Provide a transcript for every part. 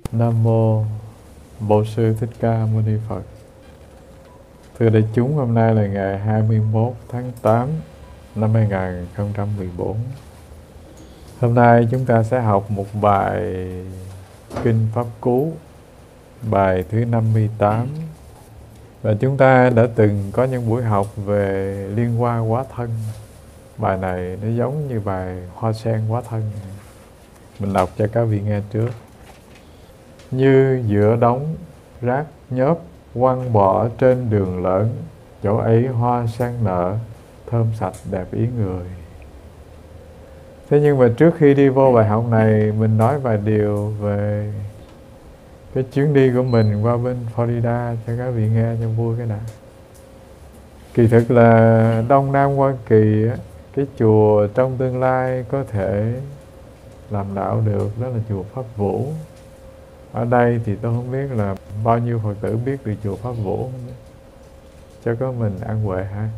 Nam mô Bổn Sư Thích Ca Mâu Ni Phật. Thưa đại chúng, hôm nay là ngày 21 tháng 8 năm 2014. Hôm nay chúng ta sẽ học một bài Kinh Pháp Cú, bài thứ 58. Và chúng ta đã từng có những buổi học về liên hoa hóa thân. Bài này nó giống như bài hoa sen hóa thân. Mình đọc cho các vị nghe trước. Như giữa đống rác nhớp quăng bỏ trên đường lớn, chỗ ấy hoa sen nở, thơm sạch đẹp ý người. Thế nhưng mà trước khi đi vô bài học này, mình nói vài điều về cái chuyến đi của mình qua bên Florida cho các vị nghe cho vui cái đã. Kỳ thực là Đông Nam Hoa Kỳ, cái chùa trong tương lai có thể làm đạo được, đó là chùa Pháp Vũ. Ở đây thì tôi không biết là bao nhiêu Phật tử biết được chùa Pháp Vũ không? Cho có mình ăn Huệ ha.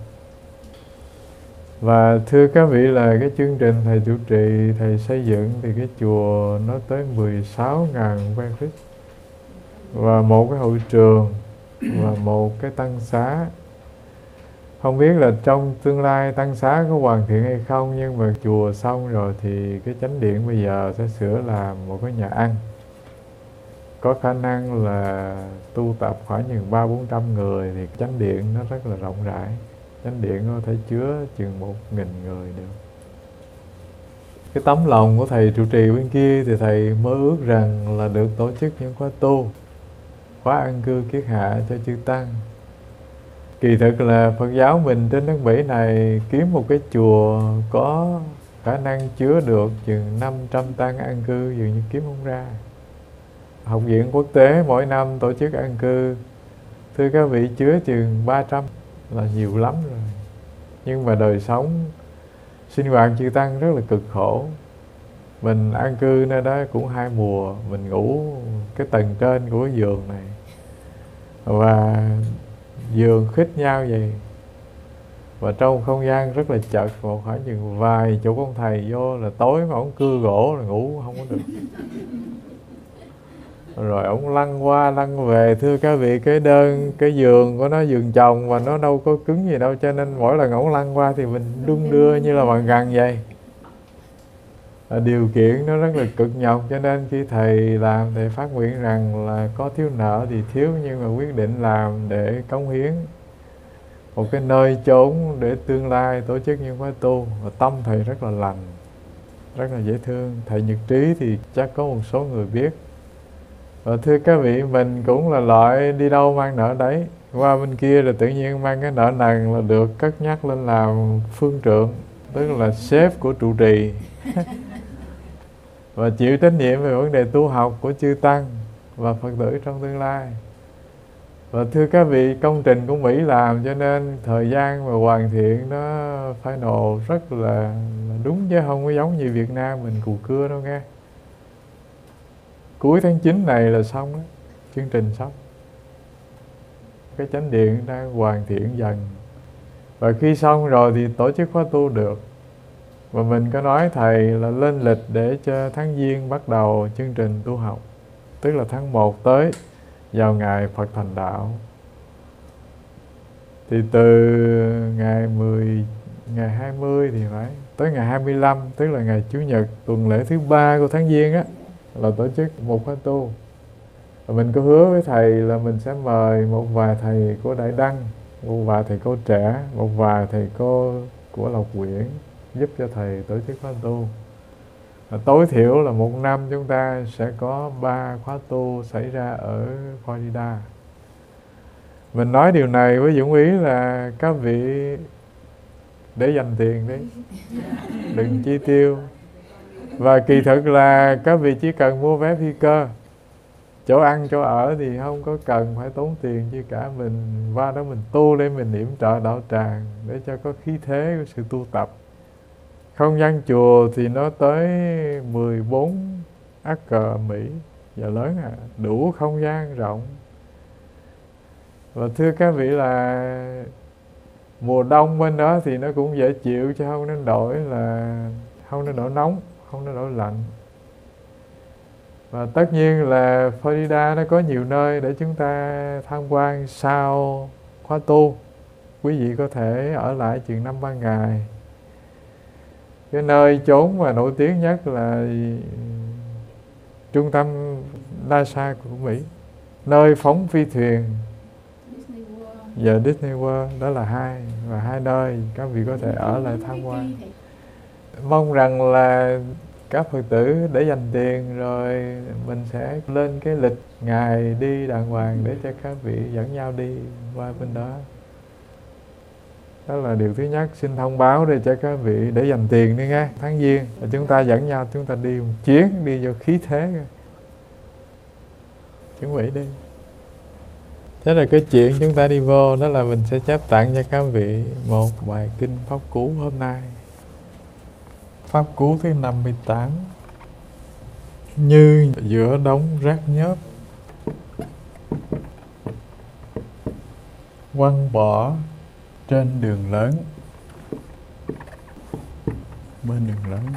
Và thưa các vị, là cái chương trình thầy chủ trì, thầy xây dựng thì cái chùa nó tới 16.000 que feet, và một cái hội trường và một cái tăng xá. Không biết là trong tương lai tăng xá có hoàn thiện hay không, nhưng mà chùa xong rồi thì cái chánh điện bây giờ sẽ sửa làm một cái nhà ăn. Có khả năng là tu tập khoảng chừng 300-400 người, thì chánh điện nó rất là rộng rãi. Chánh điện có thể chứa chừng 1.000 người được. Cái tấm lòng của thầy trụ trì bên kia thì thầy mơ ước rằng là được tổ chức những khóa tu, khóa an cư kiết hạ cho chư tăng. Kỳ thực là Phật giáo mình trên nước Mỹ này kiếm một cái chùa có khả năng chứa được chừng 500 tăng an cư dường như kiếm không ra. Học viện quốc tế mỗi năm tổ chức an cư, thưa các vị, chứa chừng 300 là nhiều lắm rồi. Nhưng mà đời sống sinh hoạt chư tăng rất là cực khổ. Mình an cư nơi đó cũng 2 mùa, mình ngủ cái tầng trên của cái giường này, và giường khít nhau vậy. Và trong không gian rất là chật, một khoảng chừng vài chục ông thầy vô là tối mà ông cưa gỗ là ngủ không có được. Rồi ông lăn qua lăn về, thưa các vị, cái giường của nó giường chồng và nó đâu có cứng gì đâu, cho nên mỗi lần ông lăn qua thì mình đung đưa như là bằng găng vậy. Điều kiện nó rất là cực nhọc, cho nên khi thầy làm, thầy phát nguyện rằng là có thiếu nợ thì thiếu, nhưng mà quyết định làm để cống hiến một cái nơi chốn để tương lai tổ chức những khóa tu. Và tâm thầy rất là lành, rất là dễ thương. Thầy Nhật Trí thì chắc có một số người biết. Và thưa các vị, mình cũng là loại đi đâu mang nợ đấy. Qua bên kia rồi tự nhiên mang cái nợ nần là được cất nhắc lên làm phương trượng, tức là sếp của trụ trì. Và chịu trách nhiệm về vấn đề tu học của chư tăng và Phật tử trong tương lai. Và thưa các vị, công trình của Mỹ làm, cho nên thời gian mà hoàn thiện nó final rất là đúng, chứ không có giống như Việt Nam mình cù cưa đâu nghe. Cuối tháng 9 này là xong đó, chương trình xong. Cái chánh điện đang hoàn thiện dần. Và khi xong rồi thì tổ chức khóa tu được. Và mình có nói thầy là lên lịch để cho tháng Giêng bắt đầu chương trình tu học, tức là tháng 1 tới, vào ngày Phật thành đạo. Thì từ ngày 20 thì phải tới ngày 25, tức là ngày Chủ nhật tuần lễ thứ 3 của tháng Giêng á, là tổ chức một khóa tu. Và mình có hứa với thầy là mình sẽ mời một vài thầy của Đại Đăng, một vài thầy cô trẻ, một vài thầy cô của Lộc Quyển giúp cho thầy tổ chức khóa tu. Tối thiểu là một năm chúng ta sẽ có 3 khóa tu xảy ra ở Florida. Mình nói điều này với dụng ý là các vị để dành tiền đấy, đừng chi tiêu. Và kỳ thực là các vị chỉ cần mua vé phi cơ, chỗ ăn chỗ ở thì không có cần phải tốn tiền chi cả. Mình qua đó mình tu để mình yểm trợ đạo tràng, để cho có khí thế của sự tu tập. Không gian chùa thì nó tới 14 acre Mỹ, và lớn đủ không gian rộng. Và thưa các vị là mùa đông bên đó thì nó cũng dễ chịu, chứ không nên đổi nóng, không nên đổi lạnh. Và tất nhiên là Florida nó có nhiều nơi để chúng ta tham quan sau khóa tu. Quý vị có thể ở lại chừng 5-3 ngày. Cái nơi chốn mà nổi tiếng nhất là trung tâm NASA của Mỹ, nơi phóng phi thuyền và Disney World. Đó là hai nơi các vị có thể ở lại tham quan. Mong rằng là các Phật tử để dành tiền rồi mình sẽ lên cái lịch ngày đi đàng hoàng để cho các vị dẫn nhau đi qua bên đó. Đó là điều thứ nhất, xin thông báo để cho các vị để dành tiền đi nghe. Tháng Giêng là chúng ta dẫn nhau, chúng ta đi một chuyến, đi vô khí thế. Chuẩn bị đi. Thế là cái chuyện chúng ta đi vô đó là mình sẽ chép tặng cho các vị một bài kinh Pháp Cú hôm nay. Pháp Cú thứ 58. Như giữa đống rác nhớp, quăng bỏ trên đường lớn. Bên đường lớn,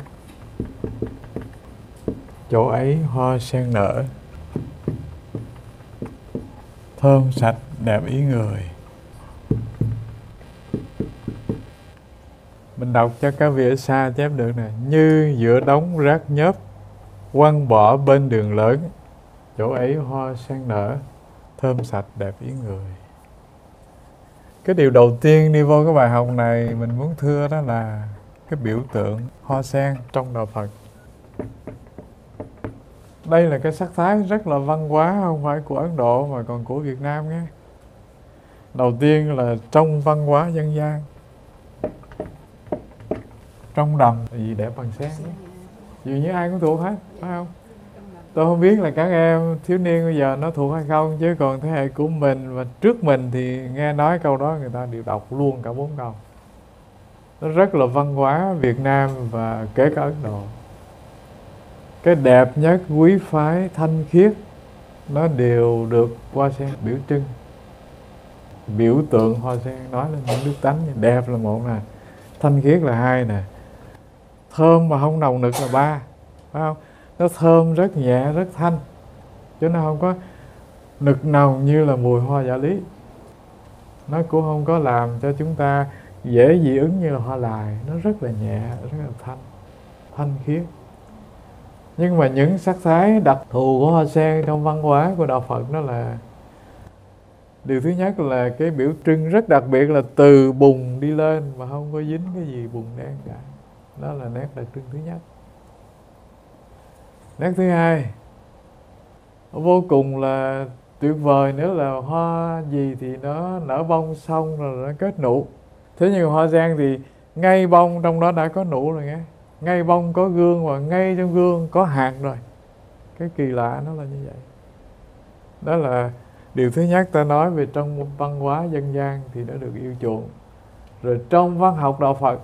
chỗ ấy hoa sen nở, thơm sạch đẹp ý người. Mình đọc cho các vị ở xa chép được nè. Như giữa đống rác nhớp, quăng bỏ bên đường lớn, chỗ ấy hoa sen nở, thơm sạch đẹp ý người. Cái điều đầu tiên đi vô cái bài học này mình muốn thưa đó là cái biểu tượng hoa sen trong đạo Phật. Đây là cái sắc thái rất là văn hóa, không phải của Ấn Độ mà còn của Việt Nam nhé. Đầu tiên là trong văn hóa dân gian, trong đầm gì đẹp bằng sen nhé. Dường như ai cũng thuộc hết, phải không? Tôi không biết là các em thiếu niên bây giờ nó thuộc hay không, chứ còn thế hệ của mình và trước mình thì nghe nói câu đó người ta đều đọc luôn cả 4 câu. Nó rất là văn hóa Việt Nam và kể cả Ấn Độ. Cái đẹp nhất, quý phái, thanh khiết nó đều được hoa sen biểu trưng. Biểu tượng hoa sen nói lên những đức tánh. Đẹp là một nè, thanh khiết là hai nè, thơm mà không nồng nực là ba, phải không? Nó thơm rất nhẹ, rất thanh, chứ nó không có nực nồng như là mùi hoa giả lý. Nó cũng không có làm cho chúng ta dễ dị ứng như là hoa lài. Nó rất là nhẹ, rất là thanh khiết. Nhưng mà những sắc thái đặc thù của hoa sen trong văn hóa của đạo Phật đó là điều thứ nhất là cái biểu trưng rất đặc biệt là từ bùn đi lên mà không có dính cái gì bùn đen cả. Đó là nét đặc trưng thứ nhất. Nét thứ hai, vô cùng là tuyệt vời nữa là hoa gì thì nó nở bông xong rồi nó kết nụ. Thế nhưng hoa sen thì ngay bông trong đó đã có nụ rồi nghe. Ngay bông có gương và ngay trong gương có hạt rồi. Cái kỳ lạ nó là như vậy. Đó là điều thứ nhất ta nói về trong văn hóa dân gian thì đã được yêu chuộng. Rồi trong văn học đạo Phật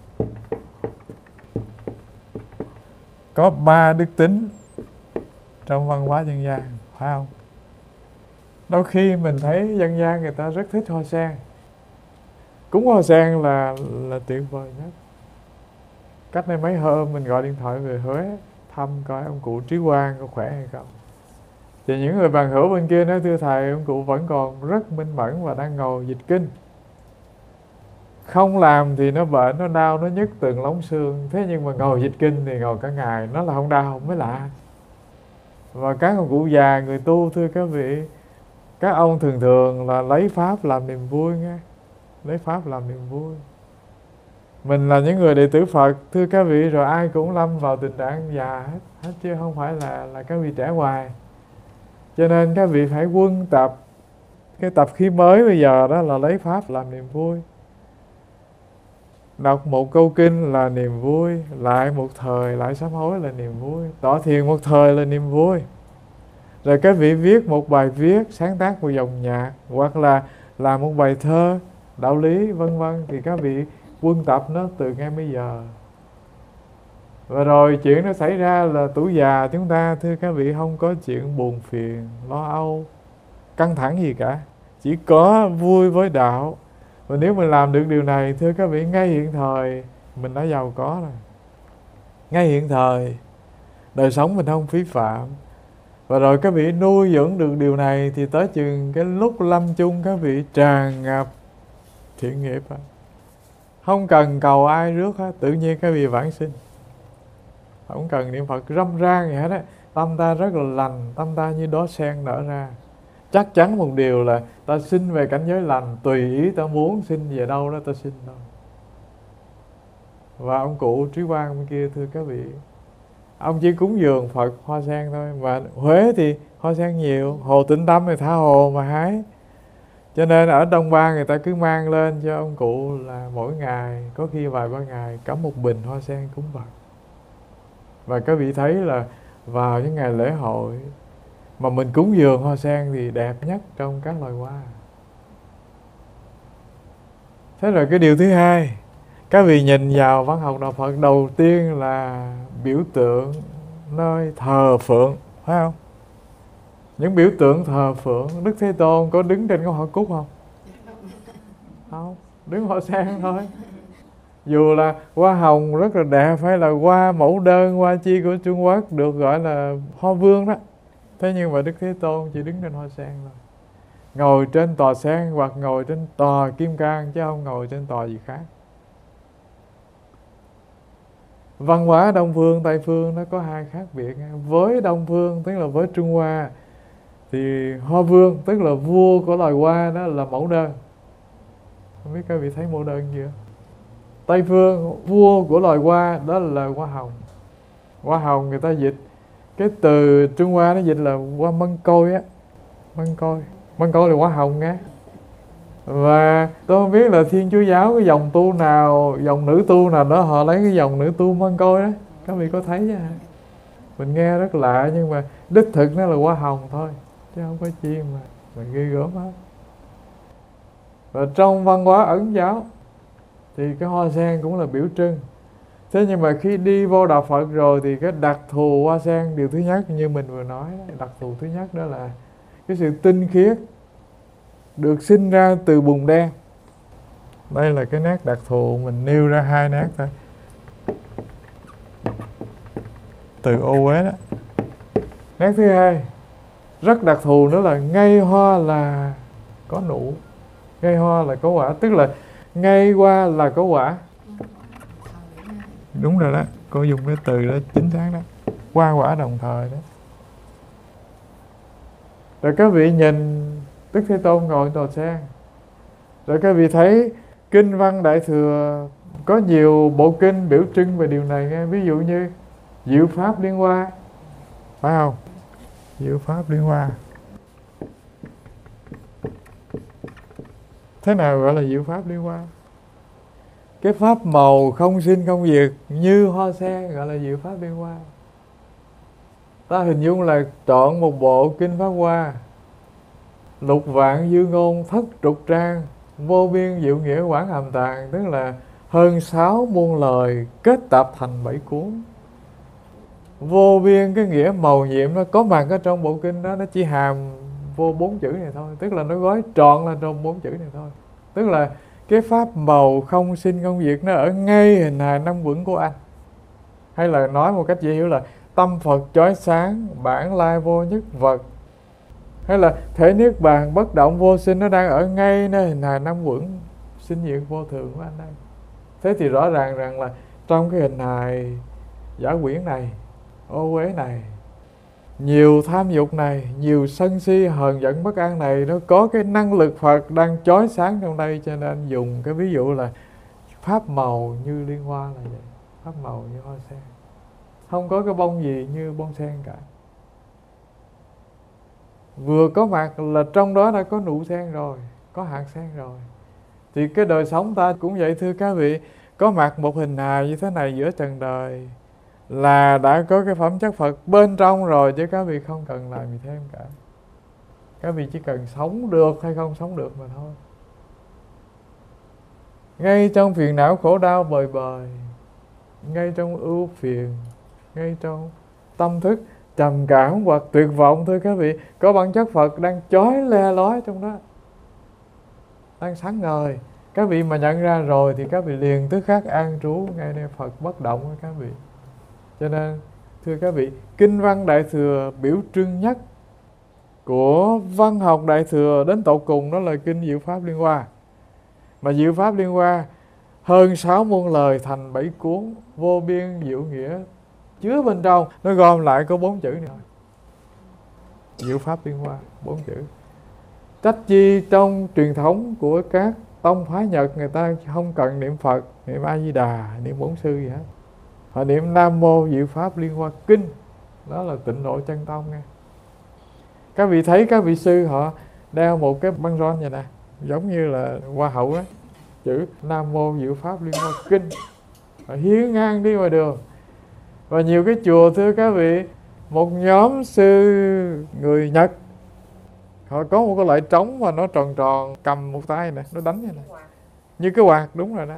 có 3 đức tính trong văn hóa dân gian, phải không? Đôi khi mình thấy dân gian người ta rất thích hoa sen. Cúng hoa sen là tuyệt vời nhất. Cách đây mấy hôm mình gọi điện thoại về Huế thăm coi ông cụ Trí Quang có khỏe hay không. Thì những người bạn hữu bên kia nói thưa thầy, ông cụ vẫn còn rất minh mẫn và đang ngồi dịch kinh. Không làm thì nó bệnh, nó đau, nó nhức từng lóng xương. Thế nhưng mà ngồi dịch kinh thì ngồi cả ngày, nó là không đau mới lạ. Và các ông cụ già, người tu thưa các vị, các ông thường thường là lấy Pháp làm niềm vui nghe. Lấy Pháp làm niềm vui. Mình là những người đệ tử Phật, thưa các vị, rồi ai cũng lâm vào tình trạng già hết chứ không phải là các vị trẻ hoài. Cho nên các vị phải quân tập. Cái tập khí mới bây giờ đó là lấy Pháp làm niềm vui. Đọc một câu kinh là niềm vui, lại một thời lại sám hối là niềm vui, tọa thiền một thời là niềm vui. Rồi các vị viết một bài viết, sáng tác một dòng nhạc, hoặc là làm một bài thơ, đạo lý vân vân, thì các vị quân tập nó từ ngay bây giờ. Và rồi chuyện nó xảy ra là tuổi già chúng ta, thưa các vị, không có chuyện buồn phiền, lo âu, căng thẳng gì cả. Chỉ có vui với đạo. Và nếu mình làm được điều này, thưa các vị, ngay hiện thời mình đã giàu có rồi. Ngay hiện thời, đời sống mình không phí phạm, Và rồi các vị nuôi dưỡng được điều này thì tới chừng cái lúc lâm chung các vị tràn ngập thiện nghiệp, không cần cầu ai rước hết, tự nhiên các vị vãng sinh, không cần niệm Phật râm ran gì hết á. Tâm ta rất là lành, tâm ta như đóa sen nở ra. Chắc chắn một điều là ta sinh về cảnh giới lành, tùy ý ta muốn sinh về đâu đó ta sinh đâu. Và ông cụ Trí Quang bên kia thưa các vị, ông chỉ cúng dường Phật hoa sen thôi, mà Huế thì hoa sen nhiều, hồ Tịnh Tâm thì tha hồ mà hái. Cho nên ở Đông Ba người ta cứ mang lên cho ông cụ là mỗi ngày, có khi vài ba ngày cắm một bình hoa sen cúng Phật. Và các vị thấy là vào những ngày lễ hội mà mình cúng dường hoa sen thì đẹp nhất trong các loài hoa. Thế rồi cái điều thứ hai, các vị nhìn vào văn học đạo Phật, đầu tiên là biểu tượng nơi thờ phượng, phải không? Những biểu tượng thờ phượng, Đức Thế Tôn có đứng trên cái hoa cúc không? Không, đứng hoa sen thôi. Dù là hoa hồng rất là đẹp, hay là hoa mẫu đơn, hoa chi của Trung Quốc được gọi là hoa vương đó, thế nhưng mà Đức Thế Tôn chỉ đứng trên hoa sen thôi, ngồi trên tòa sen hoặc ngồi trên tòa kim cang, chứ không ngồi trên tòa gì khác. Văn hóa Đông phương, Tây phương nó có hai khác biệt. Với Đông phương, tức là với Trung Hoa, thì hoa vương, tức là vua của loài hoa, đó là mẫu đơn. Không biết các vị thấy mẫu đơn chưa? Tây phương, vua của loài hoa đó là hoa hồng. Hoa hồng người ta dịch, cái từ Trung Hoa nó dịch là hoa măng côi á. Măng côi là hoa hồng nghe. Và tôi không biết là Thiên Chúa giáo cái dòng tu nào, dòng nữ tu nào đó họ lấy cái dòng nữ tu măng côi đó. Các vị có thấy chứ hả? Mình nghe rất lạ, nhưng mà đích thực nó là hoa hồng thôi, chứ không có chi mà ghê gớm hết. Và trong văn hóa Ấn giáo thì cái hoa sen cũng là biểu trưng. Thế nhưng mà khi đi vô đạo Phật rồi thì cái đặc thù hoa sen, điều thứ nhất như mình vừa nói, đặc thù thứ nhất đó là cái sự tinh khiết được sinh ra từ bùn đen. Đây là cái nét đặc thù, mình nêu ra hai nét thôi. Từ ô uế đó. Nét thứ hai rất đặc thù nữa là ngay hoa là có nụ, ngay hoa là có quả, tức là ngay hoa là có quả. Đúng rồi đó, cô dùng cái từ đó chính xác đó, hoa quả đồng thời đó. Rồi các vị nhìn Đức Thế Tôn ngồi tòa sen, rồi các vị thấy kinh văn Đại Thừa có nhiều bộ kinh biểu trưng về điều này nghe. Ví dụ như Diệu Pháp Liên Hoa, phải không? Diệu Pháp Liên Hoa. Thế nào gọi là diệu pháp liên hoa? Cái pháp màu không sinh không diệt như hoa sen gọi là diệu pháp liên hoa. Ta hình dung là chọn một bộ kinh Pháp Hoa, lục vạn dư ngôn, thất trục trang, vô biên diệu nghĩa quảng hàm tàng, tức là hơn 6 muôn lời kết tập thành 7 cuốn. Vô biên cái nghĩa màu nhiệm nó có mặt ở trong bộ kinh đó, nó chỉ hàm vô 4 chữ này thôi, tức là nó gói trọn là trong 4 chữ này thôi. Tức là cái pháp màu không sinh không diệt nó ở ngay hình hài năm uẩn của anh. Hay là nói một cách dễ hiểu là tâm Phật chói sáng, bản lai vô nhất vật. Hay là thể niết bàn bất động vô sinh, nó đang ở ngay nơi hình hài năm uẩn sinh diệt vô thường của anh đây. Thế thì rõ ràng rằng là trong cái hình hài giả quyển này, ô uế này, nhiều tham dục này, nhiều sân si hờn giận bất an này, nó có cái năng lực Phật đang chói sáng trong đây. Cho nên dùng cái ví dụ là pháp màu như liên hoa là vậy, pháp màu như hoa sen, không có cái bông gì như bông sen cả. Vừa có mặt là trong đó đã có nụ sen rồi, có hạt sen rồi. Thì cái đời sống ta cũng vậy thưa các vị, có mặt một hình hài như thế này giữa trần đời là đã có cái phẩm chất Phật bên trong rồi, chứ các vị không cần làm gì thêm cả. Các vị chỉ cần sống được hay không sống được mà thôi. Ngay trong phiền não khổ đau bời bời, ngay trong ưu phiền, ngay trong tâm thức trầm cảm hoặc tuyệt vọng, thưa các vị, có bản chất Phật đang chói le lói trong đó, đang sáng ngời. Các vị mà nhận ra rồi thì các vị liền tức khắc an trú ngay nơi Phật bất động của các vị. Cho nên Thưa các vị, kinh văn Đại Thừa biểu trưng nhất của văn học Đại Thừa đến tột cùng đó là kinh Diệu Pháp Liên Hoa. Mà Diệu Pháp Liên Hoa hơn 6 muôn lời thành 7 cuốn, vô biên diệu nghĩa chứa bên trong, nó gom lại có 4 chữ này thôi. Diệu Pháp Liên Hoa, 4 chữ. Trách chi trong truyền thống của các tông phái Nhật, người ta không cần niệm Phật, niệm A Di Đà, niệm Bổn Sư gì hết. Họ niệm Nam Mô Diệu Pháp Liên Hoa Kinh. Đó là Tịnh Độ Chân Tông nghe. Các vị thấy các vị sư họ đeo một cái băng rôn vậy nè, giống như là hoa hậu á, chữ Nam Mô Diệu Pháp Liên Hoa Kinh. Họ hiến ngang đi ngoài đường. Và nhiều cái chùa, thưa các vị, một nhóm sư người Nhật, họ có một cái loại trống mà nó tròn tròn, cầm một tay nè, nó đánh vậy nè, như cái quạt, đúng rồi đó.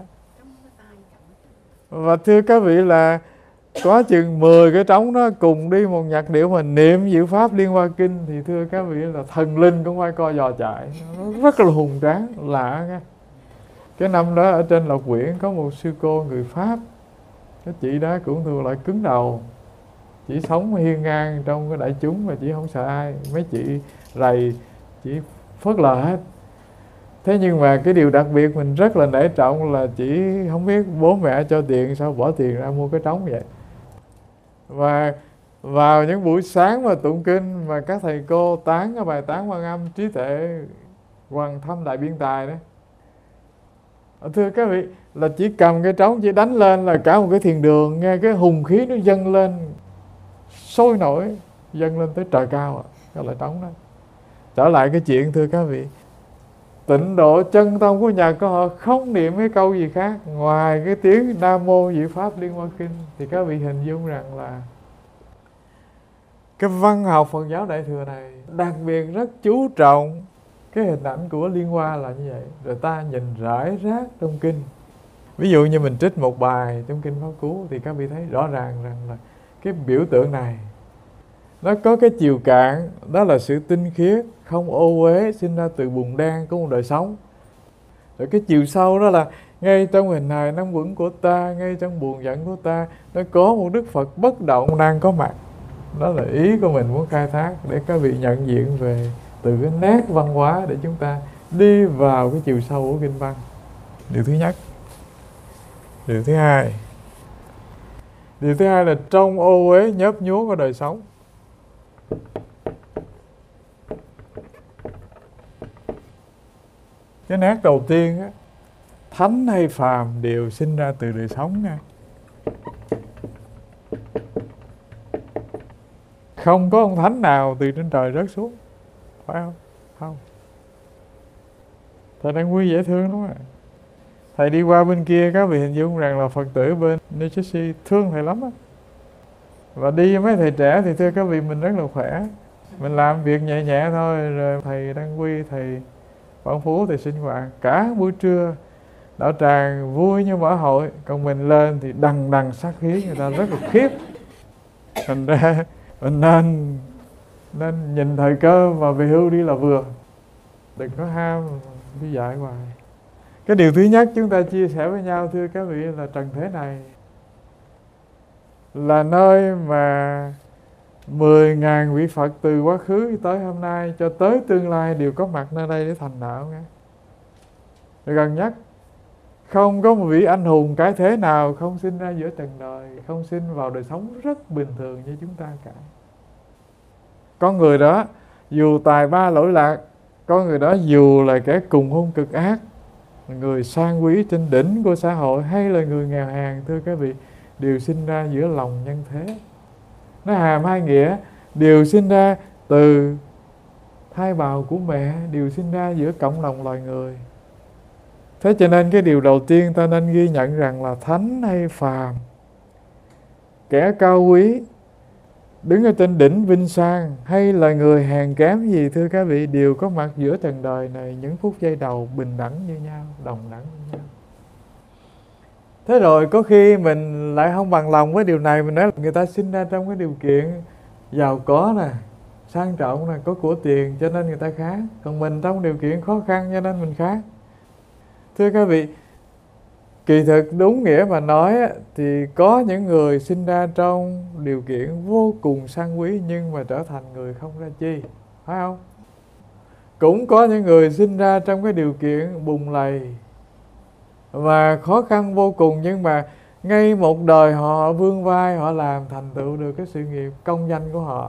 Và thưa các vị là có chừng 10 cái trống đó cùng đi một nhạc điệu mà niệm Diệu Pháp Liên Hoa Kinh, thì thưa các vị là thần linh cũng phải coi dò chạy. Nó rất là hùng tráng, lạ nghe. Cái năm đó ở trên Lộc Quyển có một sư cô người Pháp. Cái chị đó cũng thuộc loại cứng đầu, chỉ sống hiên ngang trong cái đại chúng và chỉ không sợ ai. Mấy chị rầy chỉ phớt lờ hết. Thế nhưng mà cái điều đặc biệt mình rất là nể trọng là chỉ không biết bố mẹ cho tiền sao bỏ tiền ra mua cái trống vậy. Và vào những buổi sáng mà tụng kinh mà các thầy cô tán cái bài tán Quan Âm trí tuệ Hoàng Thâm Đại Biên Tài đó, thưa các vị, là chỉ cầm cái trống chỉ đánh lên là cả một cái thiền đường nghe cái hùng khí nó dâng lên sôi nổi, dâng lên tới trời cao cái loại trống đó. Trở lại cái chuyện, thưa các vị, Tịnh Độ Chân Tông của Nhật của họ không niệm cái câu gì khác ngoài cái tiếng Nam Mô Diệu Pháp Liên Hoa Kinh. Thì các vị hình dung rằng là cái văn học Phật giáo Đại Thừa này đặc biệt rất chú trọng cái hình ảnh của Liên Hoa là như vậy. Rồi ta nhìn rải rác trong kinh. Ví dụ như mình trích một bài trong kinh Pháp Cú thì các vị thấy rõ ràng rằng là cái biểu tượng này nó có cái chiều cạn, đó là sự tinh khiết, không ô uế, sinh ra từ bùn đen của một đời sống. Rồi cái chiều sâu đó là ngay trong hình hài năm quẩn của ta, ngay trong buồn giận của ta, nó có một Đức Phật bất động đang có mặt. Đó là ý của mình muốn khai thác để các vị nhận diện về từ cái nét văn hóa để chúng ta đi vào cái chiều sâu của kinh văn. Điều thứ nhất. Điều thứ hai. Điều thứ hai là trong ô uế nhớp nhúa của đời sống. Cái nét đầu tiên á, thánh hay phàm đều sinh ra từ đời sống nha. Không có ông thánh nào từ trên trời rớt xuống, phải không? Không. Thầy đang vui dễ thương đúng không ạ? Thầy đi qua bên kia, các vị hình dung rằng là Phật tử bên New Jersey thương thầy lắm á. Và đi với mấy thầy trẻ thì thưa các vị mình rất là khỏe. Mình làm việc nhẹ nhẹ thôi. Rồi thầy Đăng Quy, thầy Quảng Phú thì sinh hoạt cả buổi trưa, đạo tràng vui như mở hội. Còn mình lên thì đằng đằng sát khí, người ta rất là khiếp. Thành ra mình nên nhìn thời cơ mà về hưu đi là vừa. Đừng có ham đi dạy hoài. Cái điều thứ nhất chúng ta chia sẻ với nhau, thưa các vị, là trần thế này là nơi mà 10.000 vị Phật từ quá khứ tới hôm nay cho tới tương lai đều có mặt nơi đây để thành đạo nghe. Gần nhất, không có một vị anh hùng cái thế nào không sinh ra giữa trần đời, không sinh vào đời sống rất bình thường như chúng ta cả. Con người đó dù tài ba lỗi lạc, con người đó dù là kẻ cùng hung cực ác, người sang quý trên đỉnh của xã hội, hay là người nghèo hèn, thưa các vị, đều sinh ra giữa lòng nhân thế. Nó hàm hai nghĩa, đều sinh ra từ thai bào của mẹ, đều sinh ra giữa cộng đồng loài người. Thế cho nên cái điều đầu tiên ta nên ghi nhận rằng là thánh hay phàm, kẻ cao quý đứng ở trên đỉnh vinh sang, hay là người hèn kém gì, thưa các vị, đều có mặt giữa trần đời này những phút giây đầu bình đẳng như nhau, đồng đẳng như nhau. Thế rồi có khi mình lại không bằng lòng với điều này, mình nói là người ta sinh ra trong cái điều kiện giàu có nè, sang trọng nè, có của tiền cho nên người ta khác, còn mình trong điều kiện khó khăn cho nên mình khác. Thưa các vị, Kỳ thực đúng nghĩa mà nói thì có những người sinh ra trong điều kiện vô cùng sang quý nhưng mà trở thành người không ra chi, phải không? Cũng có những người sinh ra trong cái điều kiện bùn lầy và khó khăn vô cùng, nhưng mà ngay một đời họ vươn vai, họ làm thành tựu được cái sự nghiệp công danh của họ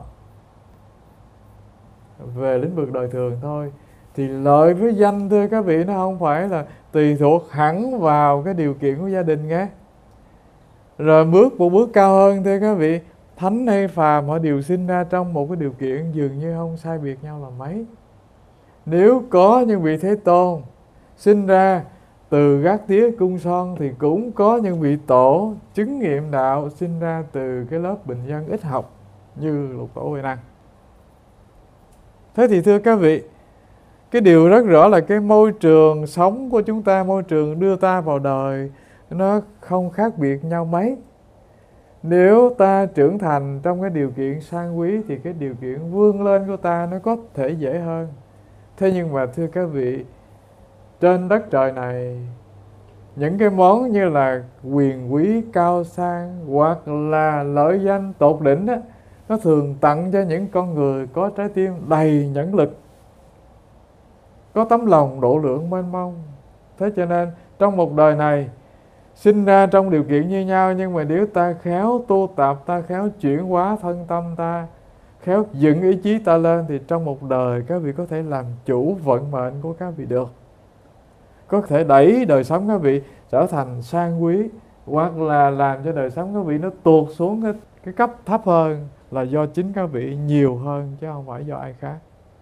về lĩnh vực đời thường thôi. Thì lợi với danh, thưa các vị, nó không phải là tùy thuộc hẳn vào cái điều kiện của gia đình nghe. Rồi bước một bước cao hơn, thưa các vị, thánh hay phàm họ đều sinh ra trong một cái điều kiện dường như không sai biệt nhau là mấy. Nếu có những vị Thế Tôn sinh ra từ gác tía cung son thì cũng có những vị tổ chứng nghiệm đạo sinh ra từ cái lớp bình dân ít học như Lục Tổ Huệ Năng. Thế thì thưa các vị, cái điều rất rõ là cái môi trường sống của chúng ta, môi trường đưa ta vào đời, nó không khác biệt nhau mấy. Nếu ta trưởng thành trong cái điều kiện sang quý thì cái điều kiện vươn lên của ta nó có thể dễ hơn. Thế nhưng mà thưa các vị, trên đất trời này, những cái món như là quyền quý cao sang hoặc là lợi danh tột đỉnh đó, nó thường tặng cho những con người có trái tim đầy nhẫn lực, có tấm lòng độ lượng mênh mông. Thế cho nên trong một đời này sinh ra trong điều kiện như nhau, nhưng mà nếu ta khéo tu tập, ta khéo chuyển hóa thân tâm ta, khéo dựng ý chí ta lên, thì trong một đời các vị có thể làm chủ vận mệnh của các vị được, có thể đẩy đời sống các vị trở thành sang quý, hoặc là làm cho đời sống các vị nó tuột xuống cái cấp thấp hơn, là do chính các vị nhiều hơn chứ không phải do ai khác.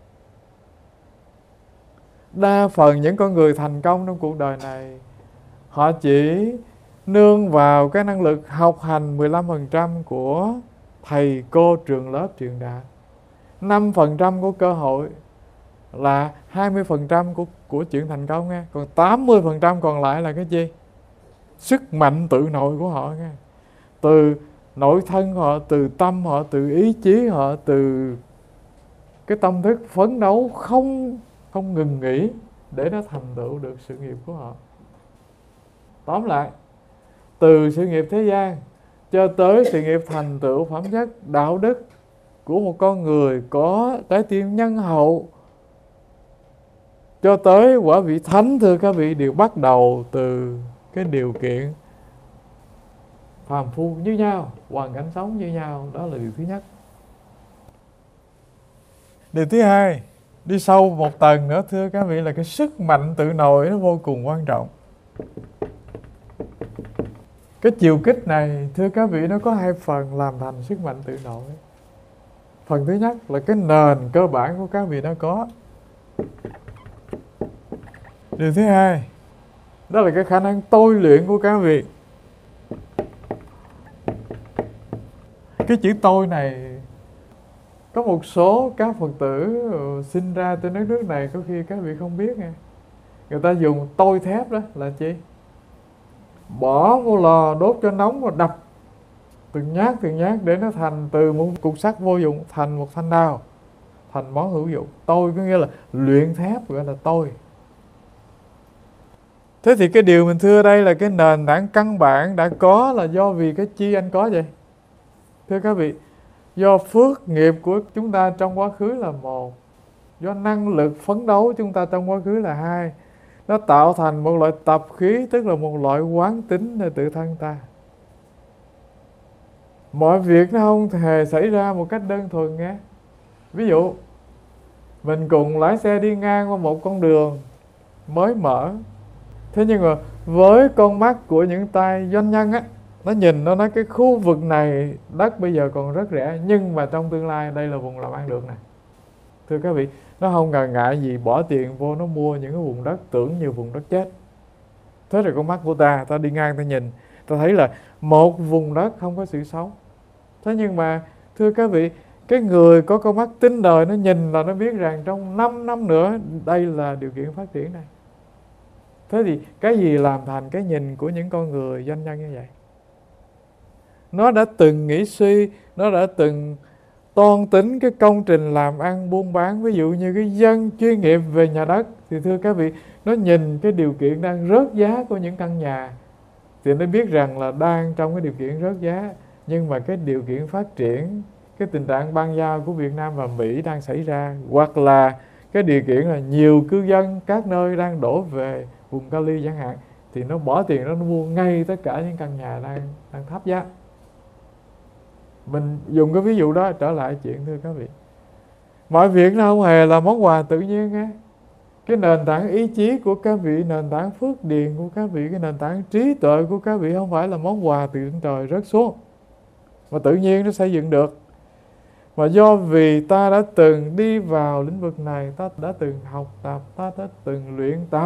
Đa phần những con người thành công trong cuộc đời này, họ chỉ nương vào cái năng lực học hành 15% của thầy cô trường lớp truyền đạt, 5% của cơ hội, là 20% của chuyện thành công nghe. Còn 80% còn lại là cái gì? Sức mạnh tự nội của họ nghe. Từ nội thân họ, từ tâm họ, từ ý chí họ, từ cái tâm thức phấn đấu không ngừng nghỉ để nó thành tựu được sự nghiệp của họ. Tóm lại, từ sự nghiệp thế gian cho tới sự nghiệp thành tựu phẩm chất đạo đức của một con người có trái tim nhân hậu, cho tới quả vị thánh, thưa các vị, đều bắt đầu từ cái điều kiện phàm phu như nhau, hoàn cảnh sống như nhau. Đó là điều thứ nhất. Điều thứ hai, đi sâu một tầng nữa, thưa các vị, là cái sức mạnh tự nội nó vô cùng quan trọng. Cái chiều kích này, thưa các vị, nó có hai phần làm thành sức mạnh tự nội. Phần thứ nhất là cái nền cơ bản của các vị nó có. Điều thứ hai, đó là cái khả năng tôi luyện của các vị. Cái chữ tôi này, có một số các Phật tử sinh ra trên đất nước này có khi các vị không biết nghe. Người ta dùng tôi thép đó là chi? Bỏ vô lò đốt cho nóng và đập từng nhát để nó thành từ một cục sắt vô dụng thành một thanh đao, thành món hữu dụng. Tôi có nghĩa là luyện thép, gọi là tôi. Thế thì cái điều mình thưa đây là cái nền tảng căn bản đã có là do vì cái chi anh có vậy? Thưa các vị, do phước nghiệp của chúng ta trong quá khứ là một, do năng lực phấn đấu chúng ta trong quá khứ là hai. Nó tạo thành một loại tập khí, tức là một loại quán tính nơi tự thân ta. Mọi việc nó không hề xảy ra một cách đơn thuần nghe. Ví dụ, mình cùng lái xe đi ngang qua một con đường mới mở. Thế nhưng mà với con mắt của những tay doanh nhân á, nó nhìn nó nói cái khu vực này đất bây giờ còn rất rẻ, nhưng mà trong tương lai đây là vùng làm ăn được này. Thưa các vị, nó không ngần ngại gì bỏ tiền vô nó mua những cái vùng đất tưởng như vùng đất chết. Thế rồi con mắt của ta đi ngang ta nhìn, ta thấy là một vùng đất không có sự sống. Thế nhưng mà thưa các vị, cái người có con mắt tinh đời nó nhìn là nó biết rằng trong 5 năm nữa đây là điều kiện phát triển này. Thế thì cái gì làm thành cái nhìn của những con người doanh nhân như vậy? Nó đã từng nghĩ suy, nó đã từng toan tính cái công trình làm ăn buôn bán. Ví dụ như cái dân chuyên nghiệp về nhà đất thì thưa các vị, nó nhìn cái điều kiện đang rớt giá của những căn nhà, thì nên biết rằng là đang trong cái điều kiện rớt giá. Nhưng mà cái điều kiện phát triển, cái tình trạng băng giao của Việt Nam và Mỹ đang xảy ra, hoặc là cái điều kiện là nhiều cư dân các nơi đang đổ về vùng Cali chẳng hạn, thì nó bỏ tiền nó mua ngay tất cả những căn nhà đang thấp giá. Mình dùng cái ví dụ đó trở lại chuyện, thưa các vị, mọi việc nó không hề là món quà tự nhiên nghe. Cái nền tảng ý chí của các vị, nền tảng phước điền của các vị, cái nền tảng trí tuệ của các vị không phải là món quà từ trên trời rớt xuống mà tự nhiên nó xây dựng được. Mà do vì ta đã từng đi vào lĩnh vực này, ta đã từng học tập, ta đã từng luyện tập,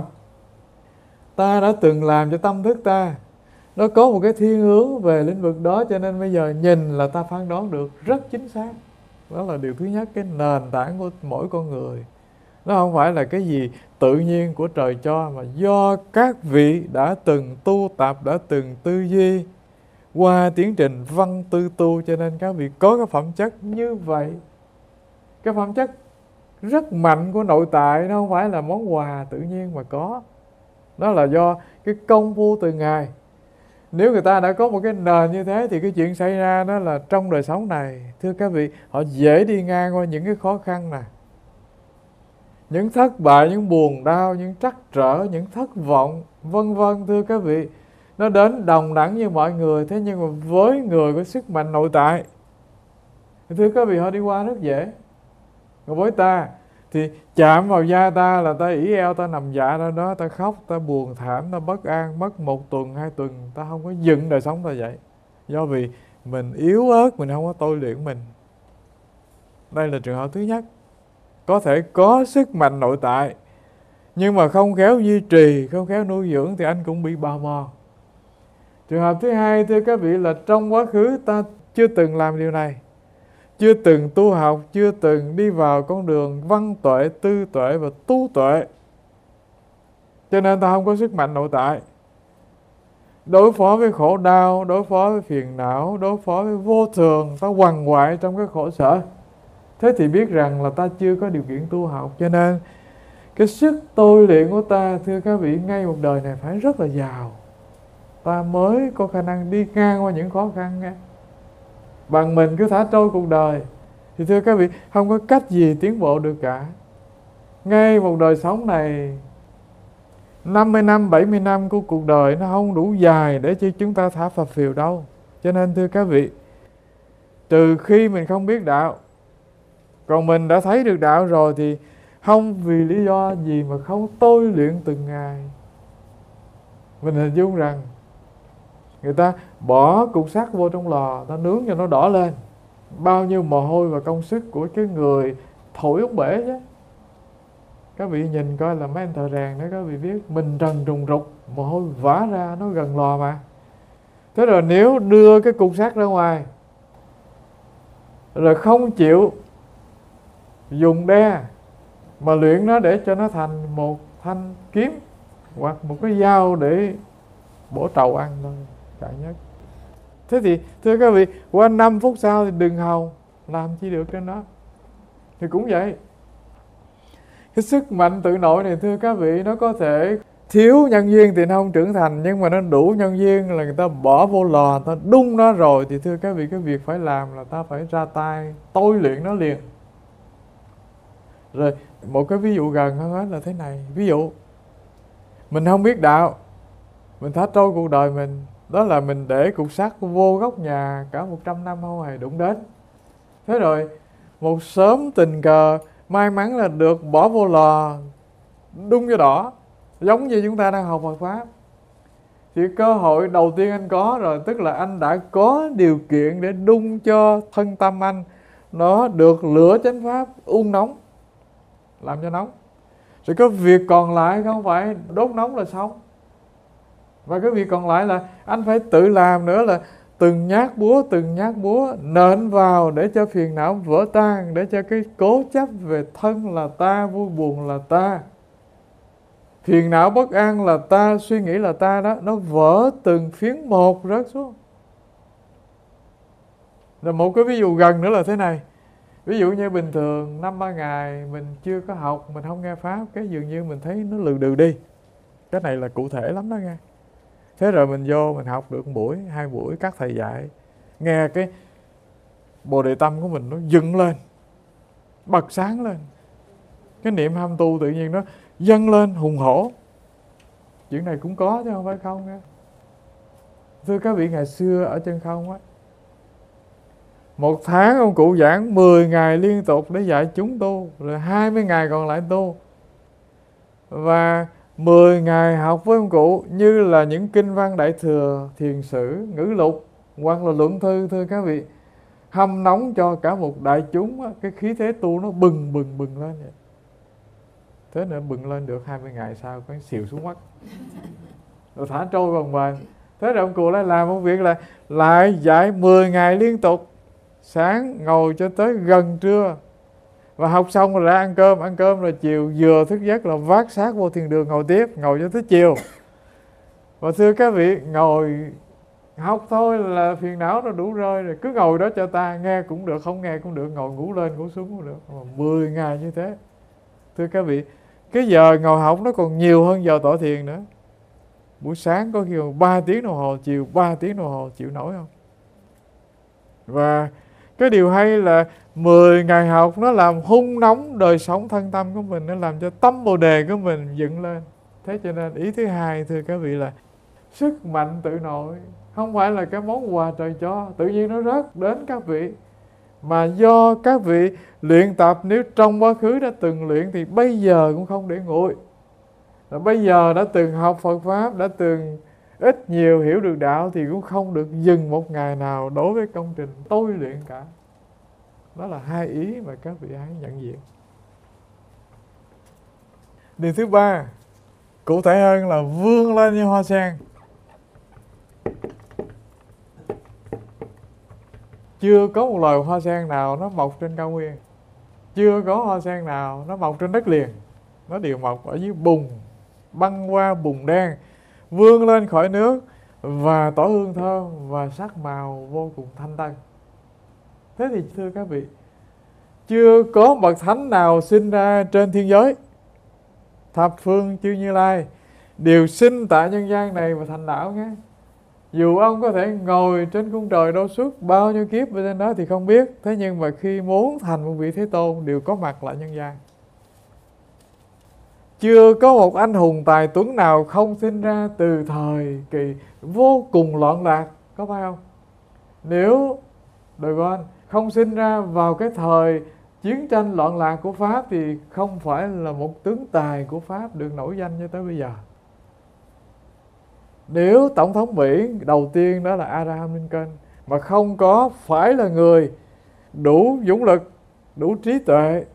ta đã từng làm cho tâm thức ta nó có một cái thiên hướng về lĩnh vực đó, cho nên bây giờ nhìn là ta phán đoán được rất chính xác. Đó là điều thứ nhất, cái nền tảng của mỗi con người. Nó không phải là cái gì tự nhiên của trời cho, mà do các vị đã từng tu tập, đã từng tư duy qua tiến trình văn tư tu, cho nên các vị có cái phẩm chất như vậy. Cái phẩm chất rất mạnh của nội tại, nó không phải là món quà tự nhiên mà có. Đó là do cái công phu từ Ngài. Nếu người ta đã có một cái nền như thế thì cái chuyện xảy ra đó là trong đời sống này, thưa các vị, họ dễ đi ngang qua những cái khó khăn này, những thất bại, những buồn đau, những trắc trở, những thất vọng, vân vân, thưa các vị. Nó đến đồng đẳng như mọi người, thế nhưng mà với người có sức mạnh nội tại, thưa các vị, họ đi qua rất dễ. Còn với ta thì chạm vào da ta là ta ỉ eo, ta nằm dạ ra đó, ta khóc, ta buồn thảm, ta bất an, mất 1 tuần, 2 tuần, ta không có dựng đời sống ta vậy. Do vì mình yếu ớt, mình không có tôi luyện mình. Đây là trường hợp thứ nhất. Có thể có sức mạnh nội tại, nhưng mà không khéo duy trì, không khéo nuôi dưỡng thì anh cũng bị bào mòn. Trường hợp thứ hai, thưa các vị, là trong quá khứ ta chưa từng làm điều này, chưa từng tu học, chưa từng đi vào con đường văn tuệ, tư tuệ và tu tuệ, cho nên ta không có sức mạnh nội tại đối phó với khổ đau, đối phó với phiền não, đối phó với vô thường. Ta quằn quại trong cái khổ sở. Thế thì biết rằng là ta chưa có điều kiện tu học, cho nên cái sức tôi luyện của ta, thưa các vị, ngay một đời này phải rất là giàu, ta mới có khả năng đi ngang qua những khó khăn nghe. Bằng mình cứ thả trôi cuộc đời thì thưa các vị, không có cách gì tiến bộ được cả. Ngay một đời sống này, 50 năm, 70 năm của cuộc đời nó không đủ dài để cho chúng ta thả phập phìu đâu. Cho nên thưa các vị, trừ khi mình không biết đạo, còn mình đã thấy được đạo rồi thì không vì lý do gì mà không tôi luyện từng ngày. Mình hình dung rằng người ta bỏ cục sắt vô trong lò, ta nướng cho nó đỏ lên, bao nhiêu mồ hôi và công sức của cái người thổi ống bể chứ. Các vị nhìn coi là mấy anh thợ rèn đó, các vị biết mình trần trùng rục, mồ hôi vã ra, nó gần lò mà. Thế rồi nếu đưa cái cục sắt ra ngoài, rồi không chịu dùng đe mà luyện nó để cho nó thành một thanh kiếm hoặc một cái dao để bổ trầu ăn thôi, cạn nhất. Thế thì thưa các vị, qua 5 phút sau thì đừng hòng làm chi được trên đó. Thì cũng vậy, cái sức mạnh tự nội này, thưa các vị, nó có thể thiếu nhân duyên thì nó không trưởng thành, nhưng mà nó đủ nhân duyên là người ta bỏ vô lò, ta đun nó rồi thì thưa các vị, cái việc phải làm là ta phải ra tay tôi luyện nó liền. Rồi một cái ví dụ gần hơn hết là thế này. Ví dụ mình không biết đạo, mình thả trôi cuộc đời mình, đó là mình để cục sắt vô góc nhà cả 100 năm không hề đụng đến. Thế rồi một sớm tình cờ may mắn là được bỏ vô lò đun cho đỏ, giống như chúng ta đang học Phật Pháp. Thì cơ hội đầu tiên anh có rồi, tức là anh đã có điều kiện để đun cho thân tâm anh nó được lửa chánh pháp nóng, làm cho nóng. Rồi cái việc còn lại không phải đốt nóng là xong, và cái việc còn lại là anh phải tự làm nữa, là từng nhát búa nện vào để cho phiền não vỡ tan, để cho cái cố chấp về thân là ta, vui buồn là ta, phiền não bất an là ta, suy nghĩ là ta đó, nó vỡ từng phiến một rớt xuống. Rồi một cái ví dụ gần nữa là thế này. Ví dụ như bình thường 5-3 ngày mình chưa có học, mình không nghe Pháp, cái dường như mình thấy nó lừ đừ đi. Cái này là cụ thể lắm đó nghe. Thế rồi mình vô mình học được 1 buổi 2 buổi các thầy dạy, nghe cái bồ đề tâm của mình nó dựng lên, bật sáng lên, cái niệm ham tu tự nhiên nó dâng lên hùng hổ. Chuyện này cũng có chứ không phải không nha. Thưa các vị, ngày xưa ở Chân Không á, 1 tháng ông cụ giảng 10 ngày liên tục để dạy chúng tu, rồi 20 ngày còn lại tu. Và 10 ngày học với ông cụ như là những kinh văn Đại Thừa, Thiền Sử, Ngữ Lục hoặc là luận thư. Thưa các vị, hâm nóng cho cả một đại chúng á, cái khí thế tu nó bừng lên vậy. Thế nữa bừng lên được 20 ngày sau có xìu xuống mất, rồi thả trôi vòng vàng. Thế rồi ông cụ lại làm một việc là lại dạy 10 ngày liên tục, sáng ngồi cho tới gần trưa, và học xong rồi ra ăn cơm rồi chiều vừa thức giấc là vác xác vô thiền đường ngồi tiếp, ngồi cho tới chiều. Và thưa các vị, ngồi học thôi là phiền não nó đủ rơi rồi, cứ ngồi đó cho ta, nghe cũng được, không nghe cũng được, ngồi ngủ lên ngủ xuống cũng được. Mà 10 ngày như thế, thưa các vị, cái giờ ngồi học nó còn nhiều hơn giờ tọa thiền nữa. Buổi sáng có khi 3 tiếng đồng hồ, chiều 3 tiếng đồng hồ, chịu nổi không? Và cái điều hay là 10 ngày học nó làm hung nóng đời sống thân tâm của mình, nó làm cho tâm bồ đề của mình dựng lên. Thế cho nên ý thứ hai, thưa các vị, là sức mạnh tự nội không phải là cái món quà trời cho, tự nhiên nó rớt đến các vị, mà do các vị luyện tập. Nếu trong quá khứ đã từng luyện thì bây giờ cũng không để nguội. Bây giờ đã từng học Phật Pháp, đã từng ít nhiều hiểu được đạo thì cũng không được dừng một ngày nào đối với công trình tôi luyện cả. Đó là hai ý mà các vị hãy nhận diện. Điều thứ ba, cụ thể hơn là vươn lên như hoa sen. Chưa có một loài hoa sen nào nó mọc trên cao nguyên, chưa có hoa sen nào nó mọc trên đất liền. Nó đều mọc ở dưới bùn, băng qua bùn đen, vươn lên khỏi nước và tỏa hương thơm và sắc màu vô cùng thanh tân. Thế thì thưa các vị, chưa có bậc thánh nào sinh ra trên thiên giới, thập phương chư Như Lai đều sinh tại nhân gian này và thành đạo nhé. Dù ông có thể ngồi trên cung trời đâu suốt bao nhiêu kiếp ở trên đó thì không biết, thế nhưng mà khi muốn thành một vị Thế Tôn đều có mặt lại nhân gian. Chưa có một anh hùng tài tuấn nào không sinh ra từ thời kỳ vô cùng loạn lạc, có phải không? Nếu đời con không sinh ra vào cái thời chiến tranh loạn lạc của Pháp thì không phải là một tướng tài của Pháp được nổi danh cho tới bây giờ. Nếu tổng thống Mỹ đầu tiên đó là Abraham Lincoln mà không có phải là người đủ dũng lực, đủ trí tuệ,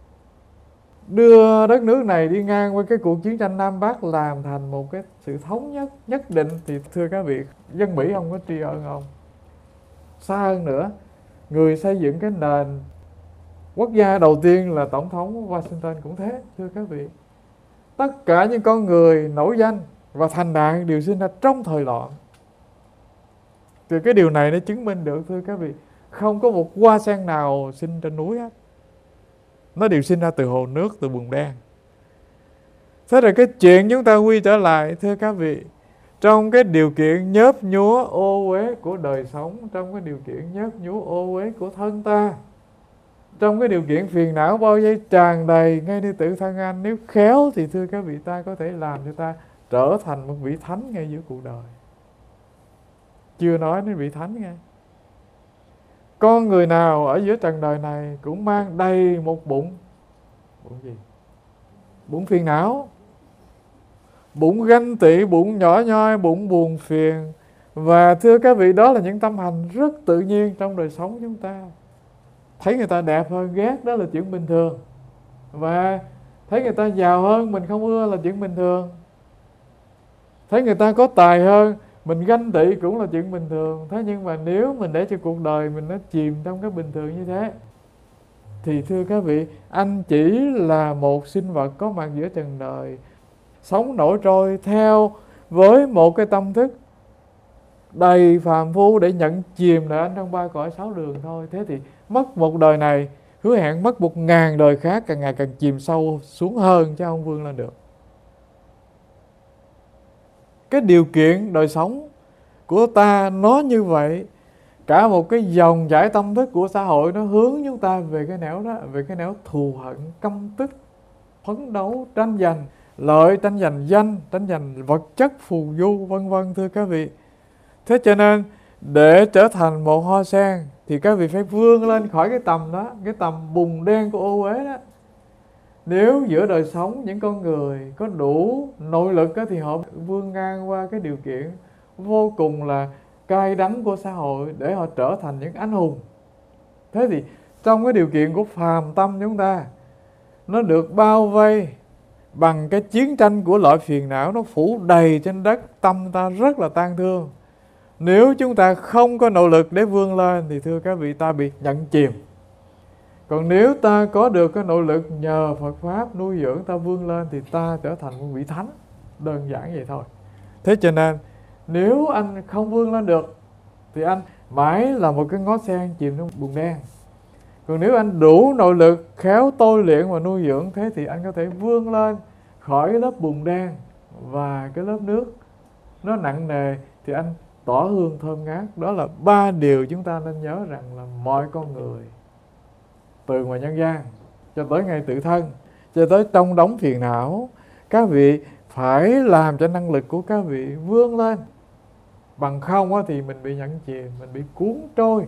đưa đất nước này đi ngang qua cái cuộc chiến tranh Nam Bắc, làm thành một cái sự thống nhất nhất định, thì thưa các vị, dân Mỹ không có tri ân ông. Xa hơn nữa, người xây dựng cái nền quốc gia đầu tiên là tổng thống Washington cũng thế, thưa các vị. Tất cả những con người nổi danh và thành đạt đều sinh ra trong thời loạn. Thì cái điều này nó chứng minh được, thưa các vị, không có một hoa sen nào sinh trên núi hết. Nó đều sinh ra từ hồ nước, từ bùn đen. Thế rồi cái chuyện chúng ta quy trở lại, thưa các vị, trong cái điều kiện nhớp nhúa ô uế của đời sống, trong cái điều kiện nhớp nhúa ô uế của thân ta, trong cái điều kiện phiền não bao vây tràn đầy ngay nơi tự thân anh, nếu khéo thì thưa các vị, ta có thể làm cho ta trở thành một vị thánh ngay giữa cuộc đời. Chưa nói đến vị thánh nghe. Con người nào ở giữa trần đời này cũng mang đầy một bụng gì? Bụng phiền não, bụng ganh tị, bụng nhỏ nhoi, bụng buồn phiền. Và thưa các vị, đó là những tâm hành rất tự nhiên trong đời sống chúng ta. Thấy người ta đẹp hơn ghét, đó là chuyện bình thường. Và thấy người ta giàu hơn mình không ưa là chuyện bình thường. Thấy người ta có tài hơn mình ganh tị cũng là chuyện bình thường. Thế nhưng mà nếu mình để cho cuộc đời mình nó chìm trong cái bình thường như thế thì thưa các vị, anh chỉ là một sinh vật có mặt giữa trần đời, sống nổi trôi theo với một cái tâm thức đầy phàm phu để nhận chìm lại anh trong ba cõi sáu đường thôi. Thế thì mất một đời này, hứa hẹn mất 1000 đời khác, càng ngày càng chìm sâu xuống hơn chứ không vươn lên được. cái điều kiện đời sống của ta nó như vậy, cả một cái dòng chảy tâm thức của xã hội nó hướng chúng ta về cái nẻo đó, về cái nẻo thù hận, căm tức, phấn đấu, tranh giành lợi, tranh giành danh, tranh giành vật chất phù du, vân vân, thưa các vị. Thế cho nên để trở thành một hoa sen thì các vị phải vươn lên khỏi cái tầm đó, cái tầm bùn đen của ô uế đó. Nếu giữa đời sống những con người có đủ nội lực đó, thì họ vươn ngang qua cái điều kiện vô cùng là cay đắng của xã hội để họ trở thành những anh hùng. Thế thì trong cái điều kiện của phàm tâm chúng ta, nó được bao vây bằng cái chiến tranh của loại phiền não, nó phủ đầy trên đất, tâm ta rất là tang thương. Nếu chúng ta không có nội lực để vươn lên thì thưa các vị, ta bị nhận chìm. Còn nếu ta có được cái nội lực nhờ Phật Pháp nuôi dưỡng, ta vươn lên thì ta trở thành một vị thánh. Đơn giản vậy thôi. Thế cho nên nếu anh không vươn lên được thì anh mãi là một cái ngó sen chìm trong bùn đen. Còn nếu anh đủ nội lực, khéo tôi luyện và nuôi dưỡng, thế thì anh có thể vươn lên khỏi cái lớp bùn đen và cái lớp nước nó nặng nề, thì anh tỏ hương thơm ngát. Đó là 3 điều chúng ta nên nhớ rằng là mọi con người, từ ngoài nhân gian cho tới ngay tự thân, cho tới trong đống phiền não, các vị phải làm cho năng lực của các vị vươn lên. Bằng không thì mình bị nhận chìm, mình bị cuốn trôi.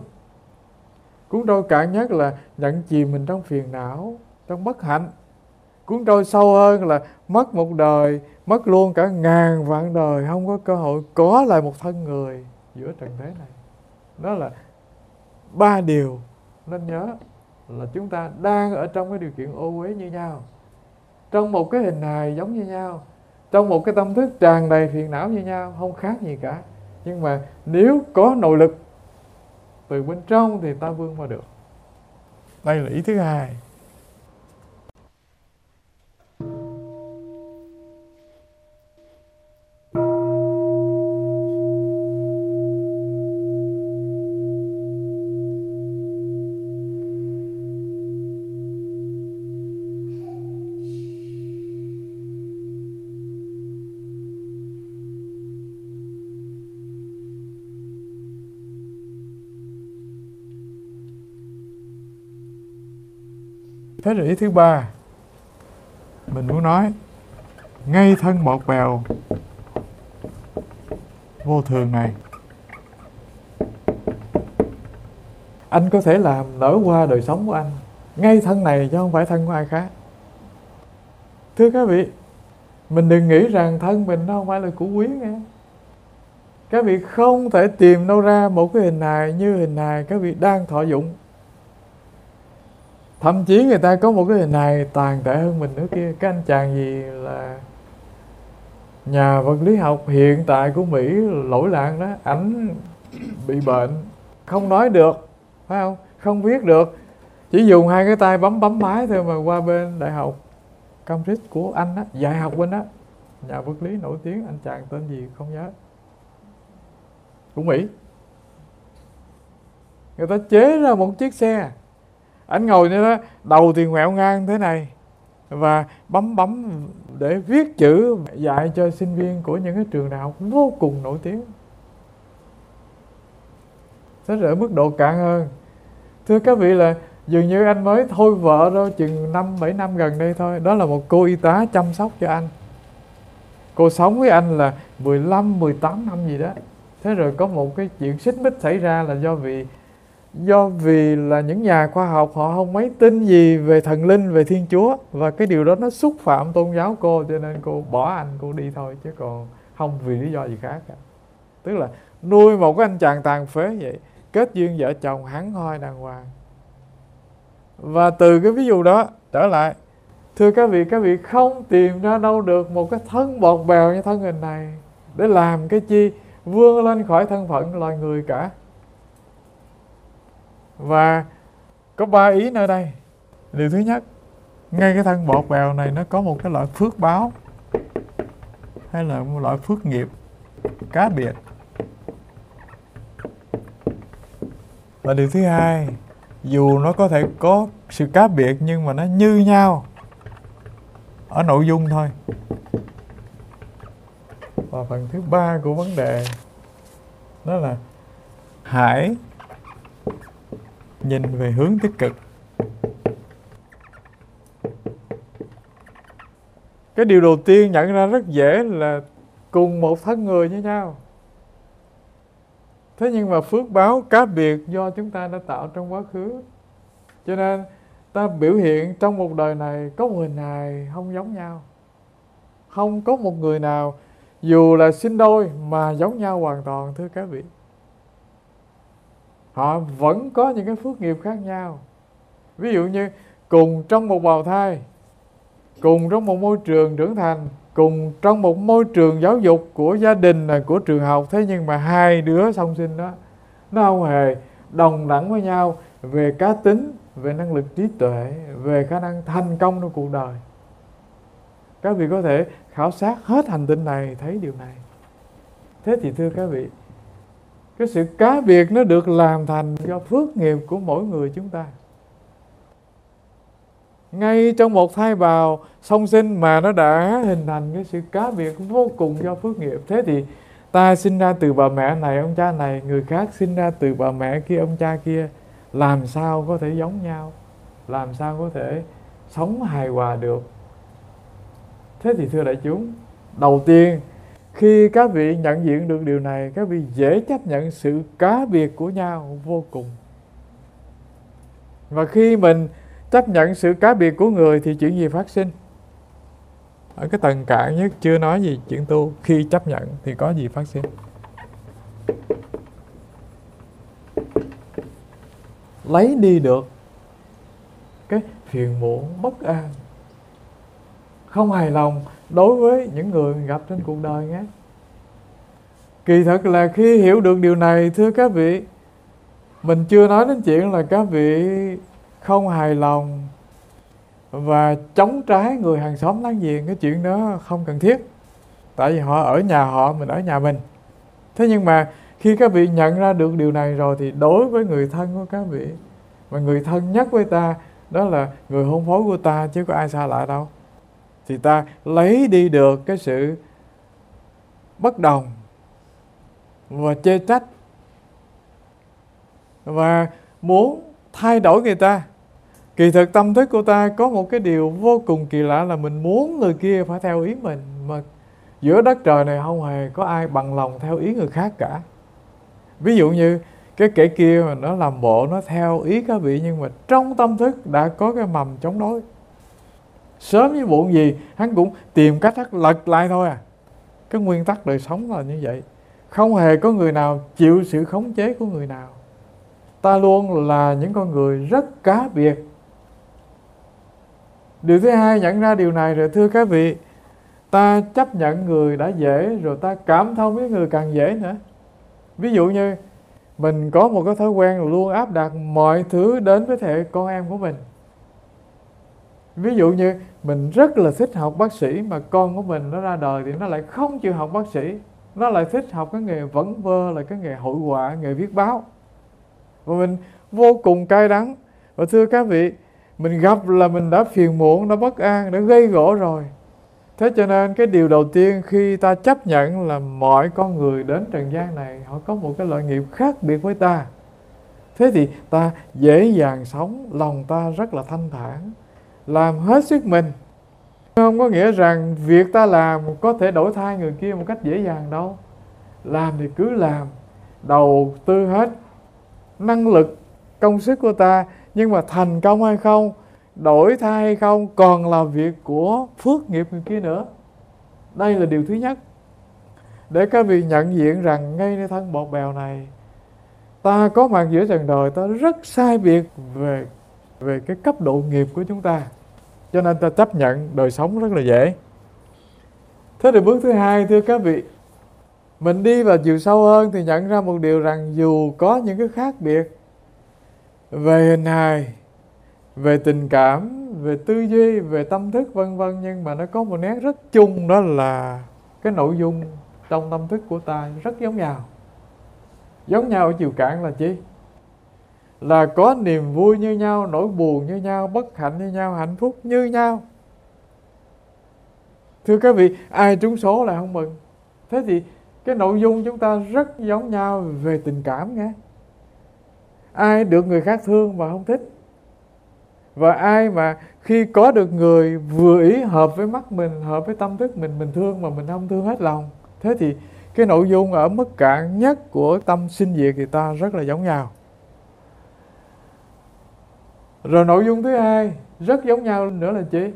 Cuốn trôi cạn nhất là nhận chìm mình trong phiền não, trong bất hạnh. Cuốn trôi sâu hơn là mất một đời, mất luôn cả ngàn vạn đời, không có cơ hội có lại một thân người giữa trần thế này. Đó là 3 điều nên nhớ, là chúng ta đang ở trong cái điều kiện ô uế như nhau, trong một cái hình hài giống như nhau, trong một cái tâm thức tràn đầy phiền não như nhau, không khác gì cả. Nhưng mà nếu có nội lực từ bên trong thì ta vươn qua được. Đây là ý thứ hai. Thế rồi ý thứ ba, mình muốn nói ngay thân bọt bèo vô thường này, anh có thể làm nở qua đời sống của anh, ngay thân này chứ không phải thân của ai khác. Thưa các vị, mình đừng nghĩ rằng thân mình nó không phải là của quý nghe. Các vị không thể tìm đâu ra một cái hình hài như hình hài các vị đang thọ dụng. Thậm chí người ta có một cái hình hài tàn tệ hơn mình nữa kia. Cái anh chàng gì là nhà vật lý học hiện tại của Mỹ lỗi lạc đó, ảnh bị bệnh, không nói được, phải không? Không viết được, chỉ dùng 2 cái tay bấm máy thôi mà qua bên đại học Cambridge của Anh á, dạy học bên đó, nhà vật lý nổi tiếng, anh chàng tên gì không nhớ, của Mỹ. Người ta chế ra một chiếc xe, anh ngồi như đó, đầu thì ngoẹo ngang thế này và bấm để viết chữ dạy cho sinh viên của những cái trường đại học vô cùng nổi tiếng. Thế rồi ở mức độ cạn hơn, thưa các vị, là dường như anh mới thôi vợ đâu chừng 5-7 năm gần đây thôi. Đó là một cô y tá chăm sóc cho anh. Cô sống với anh là 15-18 năm gì đó. Thế rồi có một cái chuyện xích mích xảy ra là do vì là những nhà khoa học họ không mấy tin gì về thần linh, về Thiên Chúa, và cái điều đó nó xúc phạm tôn giáo cô, cho nên cô bỏ anh, cô đi thôi, chứ còn không vì lý do gì khác cả. Tức là nuôi một cái anh chàng tàn phế vậy, kết duyên vợ chồng hẳn hoi đàng hoàng. Và từ cái ví dụ đó trở lại, thưa các vị không tìm ra đâu được một cái thân bọt bèo như thân hình này để làm cái chi vươn lên khỏi thân phận loài người cả. Và có 3 ý nơi đây. Điều thứ nhất, ngay cái thân bọt bèo này nó có một cái loại phước báo hay là một loại phước nghiệp cá biệt. Và điều thứ hai, dù nó có thể có sự cá biệt nhưng mà nó như nhau ở nội dung thôi. Và phần thứ ba của vấn đề đó là hãy nhìn về hướng tích cực. Cái điều đầu tiên nhận ra rất dễ là cùng một thân người như nhau. Thế nhưng mà phước báo cá biệt do chúng ta đã tạo trong quá khứ. Cho nên ta biểu hiện trong một đời này có một hình hài không giống nhau. Không có một người nào dù là sinh đôi mà giống nhau hoàn toàn, thưa các vị. Họ vẫn có những cái phước nghiệp khác nhau. Ví dụ như cùng trong một bào thai, cùng trong một môi trường trưởng thành, cùng trong một môi trường giáo dục của gia đình, của trường học. Thế nhưng mà hai đứa song sinh đó, nó không hề đồng đẳng với nhau về cá tính, về năng lực trí tuệ, về khả năng thành công trong cuộc đời. Các vị có thể khảo sát hết hành tinh này thấy điều này. Thế thì thưa các vị, cái sự cá biệt nó được làm thành do phước nghiệp của mỗi người chúng ta. Ngay trong một thai bào song sinh mà nó đã hình thành cái sự cá biệt vô cùng do phước nghiệp. Thế thì ta sinh ra từ bà mẹ này, ông cha này, người khác sinh ra từ bà mẹ kia, ông cha kia, làm sao có thể giống nhau, làm sao có thể sống hài hòa được. Thế thì thưa đại chúng, đầu tiên khi các vị nhận diện được điều này, các vị dễ chấp nhận sự cá biệt của nhau vô cùng. Và khi mình chấp nhận sự cá biệt của người thì chuyện gì phát sinh? Ở cái tầng cạn nhất chưa nói gì chuyện tu. Khi chấp nhận thì có gì phát sinh? Lấy đi được cái phiền muộn, bất an, không hài lòng đối với những người gặp trên cuộc đời nhé. Kỳ thật là khi hiểu được điều này, thưa các vị, mình chưa nói đến chuyện là các vị không hài lòng và chống trái người hàng xóm láng giềng. Cái chuyện đó không cần thiết. Tại vì họ ở nhà họ, mình ở nhà mình. Thế nhưng mà khi các vị nhận ra được điều này rồi thì đối với người thân của các vị, và người thân nhất với ta đó là người hôn phối của ta chứ có ai xa lạ đâu, thì ta lấy đi được cái sự bất đồng và chê trách và muốn thay đổi người ta. Kỳ thực tâm thức của ta có một cái điều vô cùng kỳ lạ là mình muốn người kia phải theo ý mình. Mà giữa đất trời này không hề có ai bằng lòng theo ý người khác cả. Ví dụ như cái kẻ kia mà nó làm bộ nó theo ý các vị, nhưng mà trong tâm thức đã có cái mầm chống đối. Sớm với muộn gì hắn cũng tìm cách lật lại thôi à. Cái nguyên tắc đời sống là như vậy. Không hề có người nào chịu sự khống chế của người nào. Ta luôn là những con người rất cá biệt. Điều thứ hai, nhận ra điều này rồi thưa các vị, ta chấp nhận người đã dễ rồi ta cảm thông với người càng dễ nữa. Ví dụ như mình có một cái thói quen luôn áp đặt mọi thứ đến với thế hệ con em của mình. Ví dụ như mình rất là thích học bác sĩ mà con của mình nó ra đời thì nó lại không chịu học bác sĩ. Nó lại thích học cái nghề vẩn vơ là cái nghề hội họa, nghề viết báo. Và mình vô cùng cay đắng. Và thưa các vị, mình gặp là mình đã phiền muộn, đã bất an, đã gây gổ rồi. Thế cho nên cái điều đầu tiên khi ta chấp nhận là mọi con người đến trần gian này họ có một cái loại nghiệp khác biệt với ta, thế thì ta dễ dàng sống, lòng ta rất là thanh thản, làm hết sức mình. Không có nghĩa rằng việc ta làm có thể đổi thay người kia một cách dễ dàng đâu. Làm thì cứ làm, đầu tư hết năng lực, công sức của ta, nhưng mà thành công hay không, đổi thay hay không còn là việc của phước nghiệp người kia nữa. Đây là điều thứ nhất. Để các vị nhận diện rằng ngay nơi thân bọt bèo này, ta có mặt giữa trần đời, ta rất sai biệt về cái cấp độ nghiệp của chúng ta. Cho nên ta chấp nhận đời sống rất là dễ. Thế thì bước thứ hai, thưa các vị, mình đi vào chiều sâu hơn thì nhận ra một điều rằng dù có những cái khác biệt về hình hài, về tình cảm, về tư duy, về tâm thức vân vân, nhưng mà nó có một nét rất chung, đó là cái nội dung trong tâm thức của ta rất giống nhau. Giống nhau ở chiều cạn là chi? Là có niềm vui như nhau, nỗi buồn như nhau, bất hạnh như nhau, hạnh phúc như nhau. Thưa các vị, ai trúng số là không mừng. Thế thì cái nội dung chúng ta rất giống nhau về tình cảm nghe. Ai được người khác thương và không thích, và ai mà khi có được người vừa ý, hợp với mắt mình, hợp với tâm thức mình thương mà mình không thương hết lòng. Thế thì cái nội dung ở mức cạn nhất của tâm sinh diệt thì ta rất là giống nhau. Rồi nội dung thứ hai rất giống nhau nữa là chi?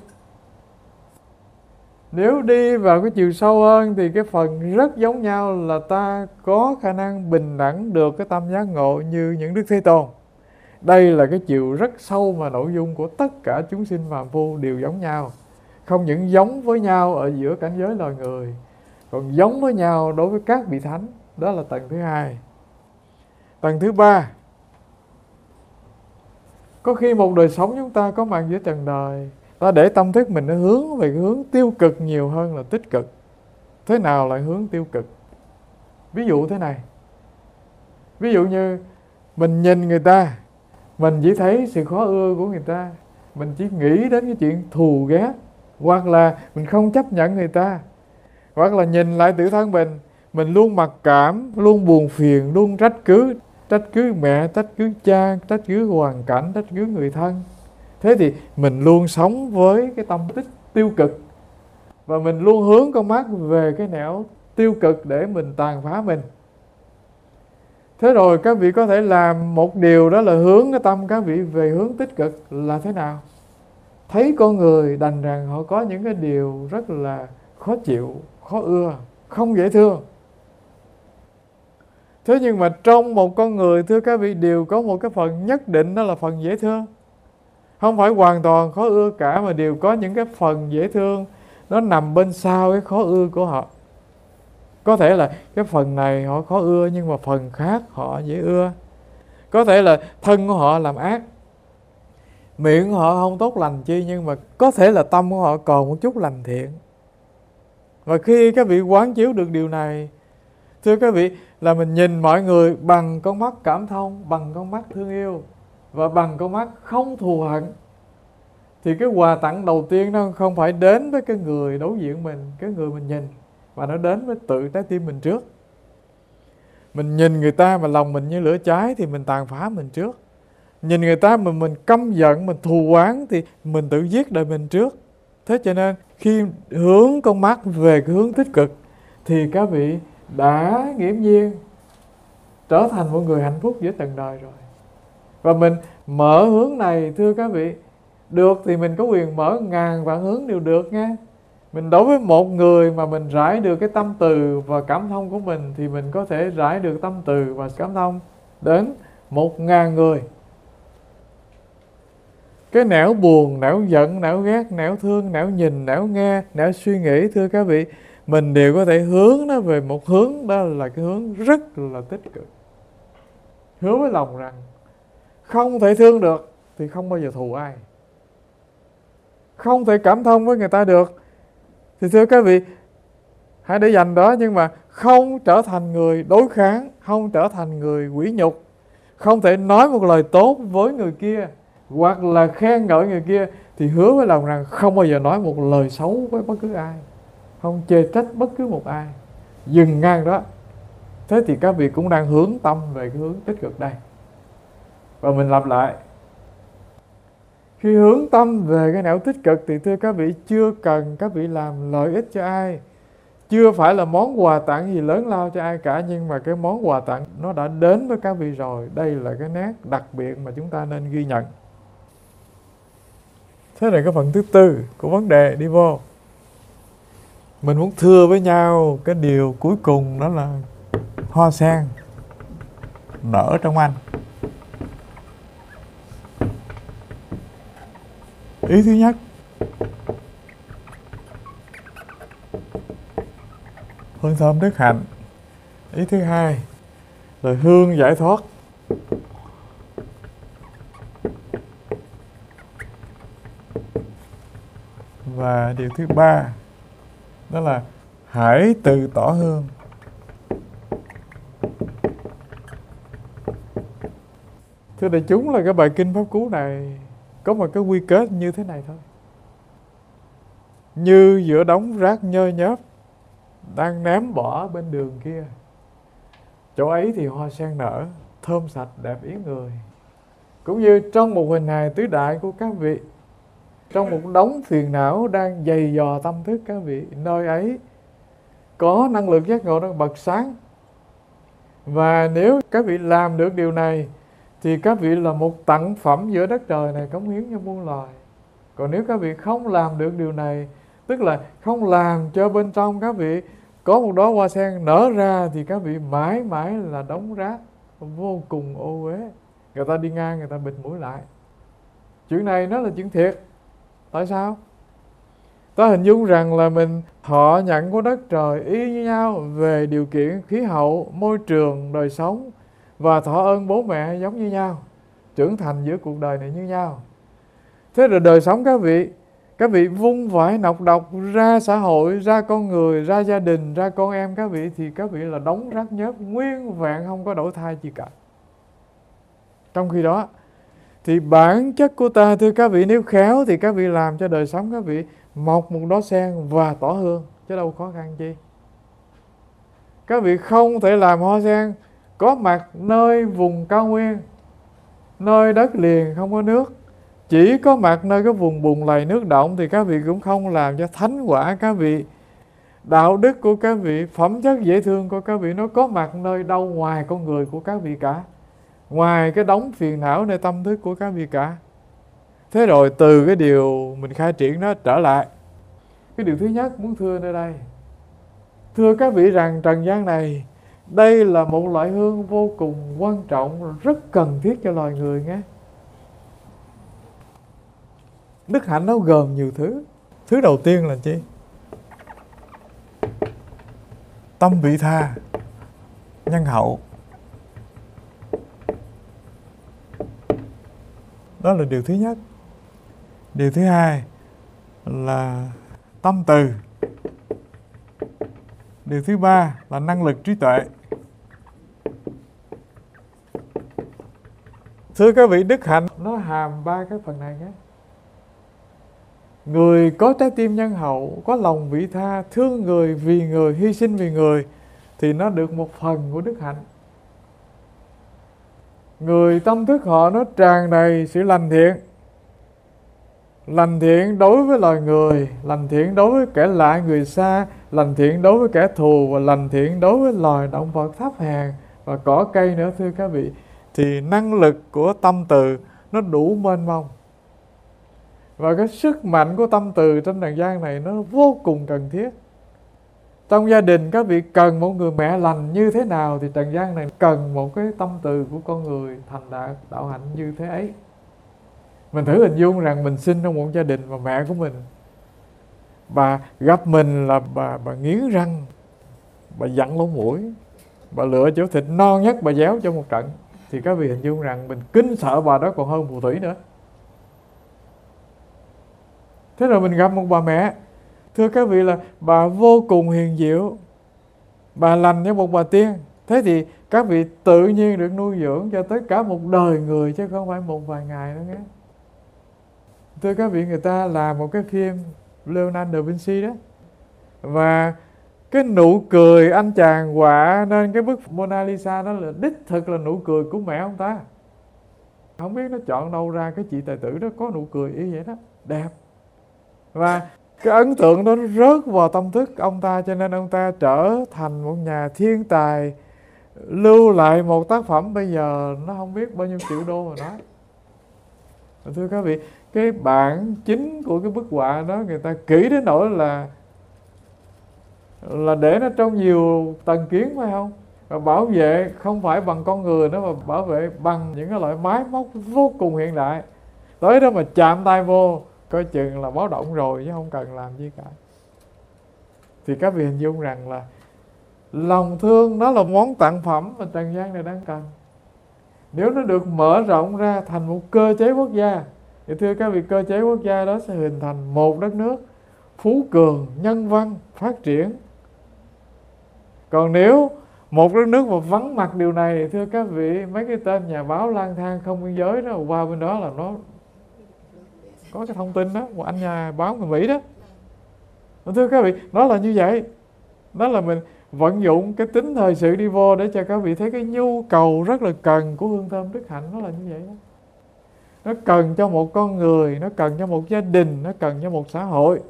Nếu đi vào cái chiều sâu hơn thì cái phần rất giống nhau là ta có khả năng bình đẳng được cái tâm giác ngộ như những Đức Thế Tôn. Đây là cái chiều rất sâu mà nội dung của tất cả chúng sinh phàm phu đều giống nhau. Không những giống với nhau ở giữa cảnh giới loài người, còn giống với nhau đối với các vị thánh. Đó là tầng thứ hai. Tầng thứ ba, có khi một đời sống chúng ta có mặt giữa trần đời, ta để tâm thức mình nó hướng về cái hướng tiêu cực nhiều hơn là tích cực. Thế nào là hướng tiêu cực? Ví dụ thế này. Ví dụ như mình nhìn người ta, mình chỉ thấy sự khó ưa của người ta, mình chỉ nghĩ đến cái chuyện thù ghét, hoặc là mình không chấp nhận người ta, hoặc là nhìn lại tự thân mình luôn mặc cảm, luôn buồn phiền, luôn trách cứ mẹ, trách cứ cha, trách cứ hoàn cảnh, trách cứ người thân. Thế thì mình luôn sống với cái tâm tích tiêu cực, và mình luôn hướng con mắt về cái nẻo tiêu cực để mình tàn phá mình. Thế rồi các vị có thể làm một điều, đó là hướng cái tâm các vị về hướng tích cực là thế nào? Thấy con người đành rằng họ có những cái điều rất là khó chịu, khó ưa, không dễ thương. Thế nhưng mà trong một con người, thưa các vị, đều có một cái phần nhất định, đó là phần dễ thương. Không phải hoàn toàn khó ưa cả, mà đều có những cái phần dễ thương, nó nằm bên sau cái khó ưa của họ. Có thể là cái phần này họ khó ưa, nhưng mà phần khác họ dễ ưa. Có thể là thân của họ làm ác, miệng của họ không tốt lành chi, nhưng mà có thể là tâm của họ còn một chút lành thiện. Và khi các vị quán chiếu được điều này, thưa các vị, là mình nhìn mọi người bằng con mắt cảm thông, bằng con mắt thương yêu, và bằng con mắt không thù hận, thì cái quà tặng đầu tiên nó không phải đến với cái người đối diện mình, cái người mình nhìn, mà nó đến với tự trái tim mình trước. Mình nhìn người ta mà lòng mình như lửa cháy thì mình tàn phá mình trước. Nhìn người ta mà mình căm giận, mình thù oán thì mình tự giết đời mình trước. Thế cho nên khi hướng con mắt về cái hướng tích cực thì các vị đã nghiễm nhiên trở thành một người hạnh phúc giữa trần đời rồi. Và mình mở hướng này, thưa các vị, được thì mình có quyền mở ngàn vạn hướng đều được nghe. Mình đối với một người mà mình rải được cái tâm từ và cảm thông của mình, thì mình có thể rải được tâm từ và cảm thông đến 1000 người. Cái nẻo buồn, nẻo giận, nẻo ghét, nẻo thương, nẻo nhìn, nẻo nghe, nẻo suy nghĩ, thưa các vị, mình đều có thể hướng nó về một hướng, đó là cái hướng rất là tích cực. Hứa với lòng rằng không thể thương được thì không bao giờ thù ai, không thể cảm thông với người ta được thì thưa các vị, hãy để dành đó. Nhưng mà không trở thành người đối kháng, không trở thành người quỷ nhục, không thể nói một lời tốt với người kia hoặc là khen ngợi người kia, thì hứa với lòng rằng không bao giờ nói một lời xấu với bất cứ ai, không chê trách bất cứ một ai, dừng ngang đó. Thế thì các vị cũng đang hướng tâm về cái hướng tích cực đây. Và mình lặp lại, khi hướng tâm về cái nẻo tích cực thì thưa các vị, chưa cần các vị làm lợi ích cho ai, chưa phải là món quà tặng gì lớn lao cho ai cả, nhưng mà cái món quà tặng nó đã đến với các vị rồi. Đây là cái nét đặc biệt mà chúng ta nên ghi nhận. Thế là cái phần thứ tư của vấn đề đi vô. Mình muốn thưa với nhau cái điều cuối cùng, đó là hoa sen nở trong anh. Ý thứ nhất, hương thơm đức hạnh. Ý thứ hai là hương giải thoát. Và điều thứ ba, đó là hãy từ tỏ hương. Thưa đại chúng, là cái bài kinh Pháp Cú này có một cái quy kết như thế này thôi. Như giữa đống rác nhơ nhớp, đang ném bỏ bên đường kia. Chỗ ấy thì hoa sen nở, thơm sạch đẹp ý người. Cũng như trong một hình hài tứ đại của các vị, trong một đống phiền não đang dày dò tâm thức các vị, nơi ấy có năng lượng giác ngộ đang bật sáng. Và nếu các vị làm được điều này thì các vị là một tặng phẩm giữa đất trời này, cống hiến cho muôn loài. Còn nếu các vị không làm được điều này, tức là không làm cho bên trong các vị có một đóa hoa sen nở ra, thì các vị mãi mãi là đống rác vô cùng ô uế. Người ta đi ngang người ta bịt mũi lại. Chuyện này nó là chuyện thiệt. Tại sao? Ta hình dung rằng là mình thọ nhận của đất trời y như nhau về điều kiện khí hậu, môi trường, đời sống, và thọ ơn bố mẹ giống như nhau, trưởng thành giữa cuộc đời này như nhau. Thế rồi đời sống các vị vung vãi nọc độc ra xã hội, ra con người, ra gia đình, ra con em các vị, thì các vị là đống rác nhớp nguyên vẹn, không có đổi thay gì cả. Trong khi đó thì bản chất của ta, thưa các vị, nếu khéo thì các vị làm cho đời sống các vị mọc một đóa sen và tỏa hương, chứ đâu khó khăn chi. Các vị không thể làm hoa sen có mặt nơi vùng cao nguyên, nơi đất liền không có nước, chỉ có mặt nơi cái vùng bùn lầy nước động, thì các vị cũng không làm cho thánh quả các vị, đạo đức của các vị, phẩm chất dễ thương của các vị nó có mặt nơi đâu ngoài con người của các vị cả, ngoài cái đống phiền não nơi tâm thức của các vị cả. Thế rồi từ cái điều mình khai triển nó trở lại, cái điều thứ nhất muốn thưa nơi đây, thưa các vị rằng trần gian này, đây là một loại hương vô cùng quan trọng, rất cần thiết cho loài người nghe. Đức hạnh nó gồm nhiều thứ. Thứ đầu tiên là chi? Tâm vị tha, nhân hậu. Đó là điều thứ nhất. Điều thứ hai là tâm từ. Điều thứ ba là năng lực trí tuệ. Thưa các vị, đức hạnh nó hàm ba cái phần này nhé. Người có trái tim nhân hậu, có lòng vị tha, thương người, vì người, hy sinh vì người, thì nó được một phần của đức hạnh. Người tâm thức họ nó tràn đầy sự lành thiện. Lành thiện đối với loài người, lành thiện đối với kẻ lạ người xa, lành thiện đối với kẻ thù, và lành thiện đối với loài động vật thấp hèn và cỏ cây nữa, thưa các vị. Thì năng lực của tâm từ nó đủ mênh mông. Và cái sức mạnh của tâm từ trên trần gian này nó vô cùng cần thiết. Trong gia đình các vị cần một người mẹ lành như thế nào, thì trần gian này cần một cái tâm từ của con người thành đạt đạo hạnh như thế ấy. Mình thử hình dung rằng mình sinh trong một gia đình và mẹ của mình, bà gặp mình là bà nghiến răng, bà dặn lỗ mũi, bà lựa chỗ thịt non nhất bà déo cho một trận, thì các vị hình dung rằng mình kính sợ bà đó còn hơn phù thủy nữa. Thế rồi mình gặp một bà mẹ, thưa các vị, là bà vô cùng hiền diệu, bà lành như một bà tiên. Thế thì các vị tự nhiên được nuôi dưỡng cho tới cả một đời người, chứ không phải một vài ngày nữa nghe. Thưa các vị, người ta làm một cái phim Leonardo da Vinci đó, và cái nụ cười anh chàng họa nên cái bức Mona Lisa đó là đích thực là nụ cười của mẹ ông ta. Không biết nó chọn đâu ra cái chị tài tử đó có nụ cười y vậy đó, đẹp. Và cái ấn tượng đó nó rớt vào tâm thức ông ta, cho nên ông ta trở thành một nhà thiên tài, lưu lại một tác phẩm bây giờ nó không biết bao nhiêu triệu đô mà nói. Thưa các vị, cái bản chính của cái bức họa đó người ta kỹ đến nỗi là để nó trong nhiều tầng kiến, phải không? Và bảo vệ không phải bằng con người nữa, mà bảo vệ bằng những cái loại máy móc vô cùng hiện đại. Tới đó mà chạm tay vô coi chừng là báo động rồi, chứ không cần làm gì cả. Thì các vị hình dung rằng là lòng thương nó là món tặng phẩm mà trần gian này đang cần. Nếu nó được mở rộng ra thành một cơ chế quốc gia, thì thưa các vị, cơ chế quốc gia đó sẽ hình thành một đất nước phú cường, nhân văn, phát triển. Còn nếu một đất nước mà vắng mặt điều này, thì thưa các vị, mấy cái tên nhà báo lang thang không biên giới đó qua bên đó là nó có cái thông tin đó, một anh nhà báo người Mỹ đó. Thưa các vị, nó là như vậy. Đó là mình vận dụng cái tính thời sự đi vô để cho các vị thấy cái nhu cầu rất là cần của hương thơm đức hạnh nó là như vậy đó. Nó cần cho một con người, nó cần cho một gia đình, nó cần cho một xã hội.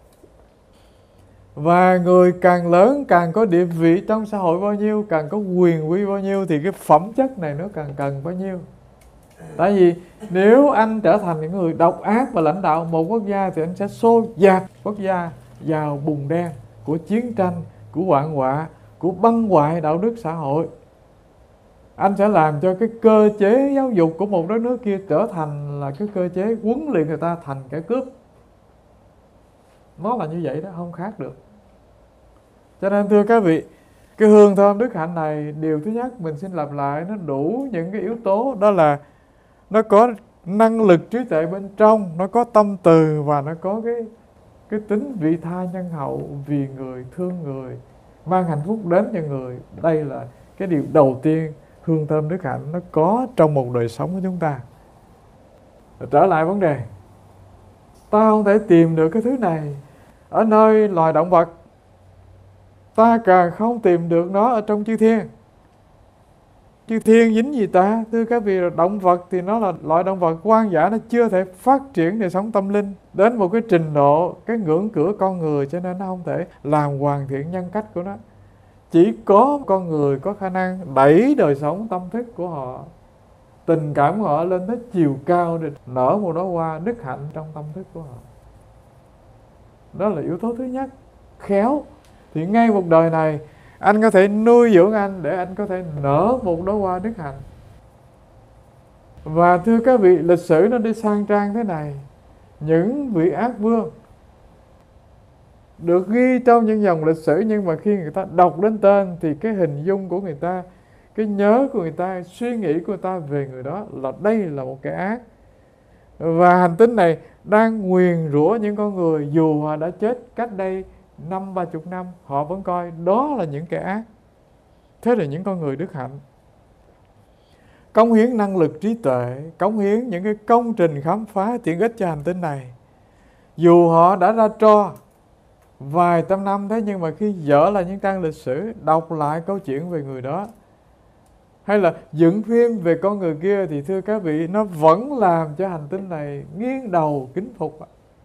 Và người càng lớn, càng có địa vị trong xã hội bao nhiêu, càng có quyền uy bao nhiêu, thì cái phẩm chất này nó càng cần bao nhiêu. Tại vì nếu anh trở thành những người độc ác và lãnh đạo một quốc gia, thì anh sẽ xô dạt quốc gia vào bùn đen của chiến tranh, của hoạn họa, của băng hoại đạo đức xã hội. Anh sẽ làm cho cái cơ chế giáo dục của một đất nước kia trở thành là cái cơ chế huấn luyện người ta thành kẻ cướp. Nó là như vậy đó, không khác được. Cho nên thưa các vị, cái hương thơm đức hạnh này, điều thứ nhất mình xin lặp lại, nó đủ những cái yếu tố. Đó là nó có năng lực trí tuệ bên trong, nó có tâm từ, và nó có cái tính vị tha nhân hậu, vì người, thương người, mang hạnh phúc đến cho người. Đây là cái điều đầu tiên hương thơm đức hạnh nó có trong một đời sống của chúng ta. Trở lại vấn đề, ta không thể tìm được cái thứ này ở nơi loài động vật, ta càng không tìm được nó ở trong chư thiên. Chư thiên dính gì ta? Thưa các vị, động vật thì nó là loại động vật hoang dã, nó chưa thể phát triển đời sống tâm linh đến một cái trình độ, cái ngưỡng cửa con người, cho nên nó không thể làm hoàn thiện nhân cách của nó. Chỉ có con người có khả năng đẩy đời sống tâm thức của họ, tình cảm của họ lên tới chiều cao để nở một đóa hoa đức hạnh trong tâm thức của họ. Đó là yếu tố thứ nhất. Khéo thì ngay một đời này anh có thể nuôi dưỡng anh để anh có thể nở một đóa hoa đức hạnh. Và thưa các vị, lịch sử nó đi sang trang thế này. Những vị ác vương được ghi trong những dòng lịch sử, nhưng mà khi người ta đọc đến tên thì cái hình dung của người ta, cái nhớ của người ta, suy nghĩ của người ta về người đó là đây là một kẻ ác. Và hành tinh này đang nguyền rủa những con người, dù họ đã chết cách đây 50-30 năm, họ vẫn coi đó là những kẻ ác. Thế là những con người đức hạnh, cống hiến năng lực trí tuệ, cống hiến những cái công trình khám phá tiện ích cho hành tinh này. Dù họ đã ra tro vài trăm năm, thế nhưng mà khi dở lại những trang lịch sử, đọc lại câu chuyện về người đó, hay là dựng phim về con người kia, thì thưa các vị, nó vẫn làm cho hành tinh này nghiêng đầu kính phục.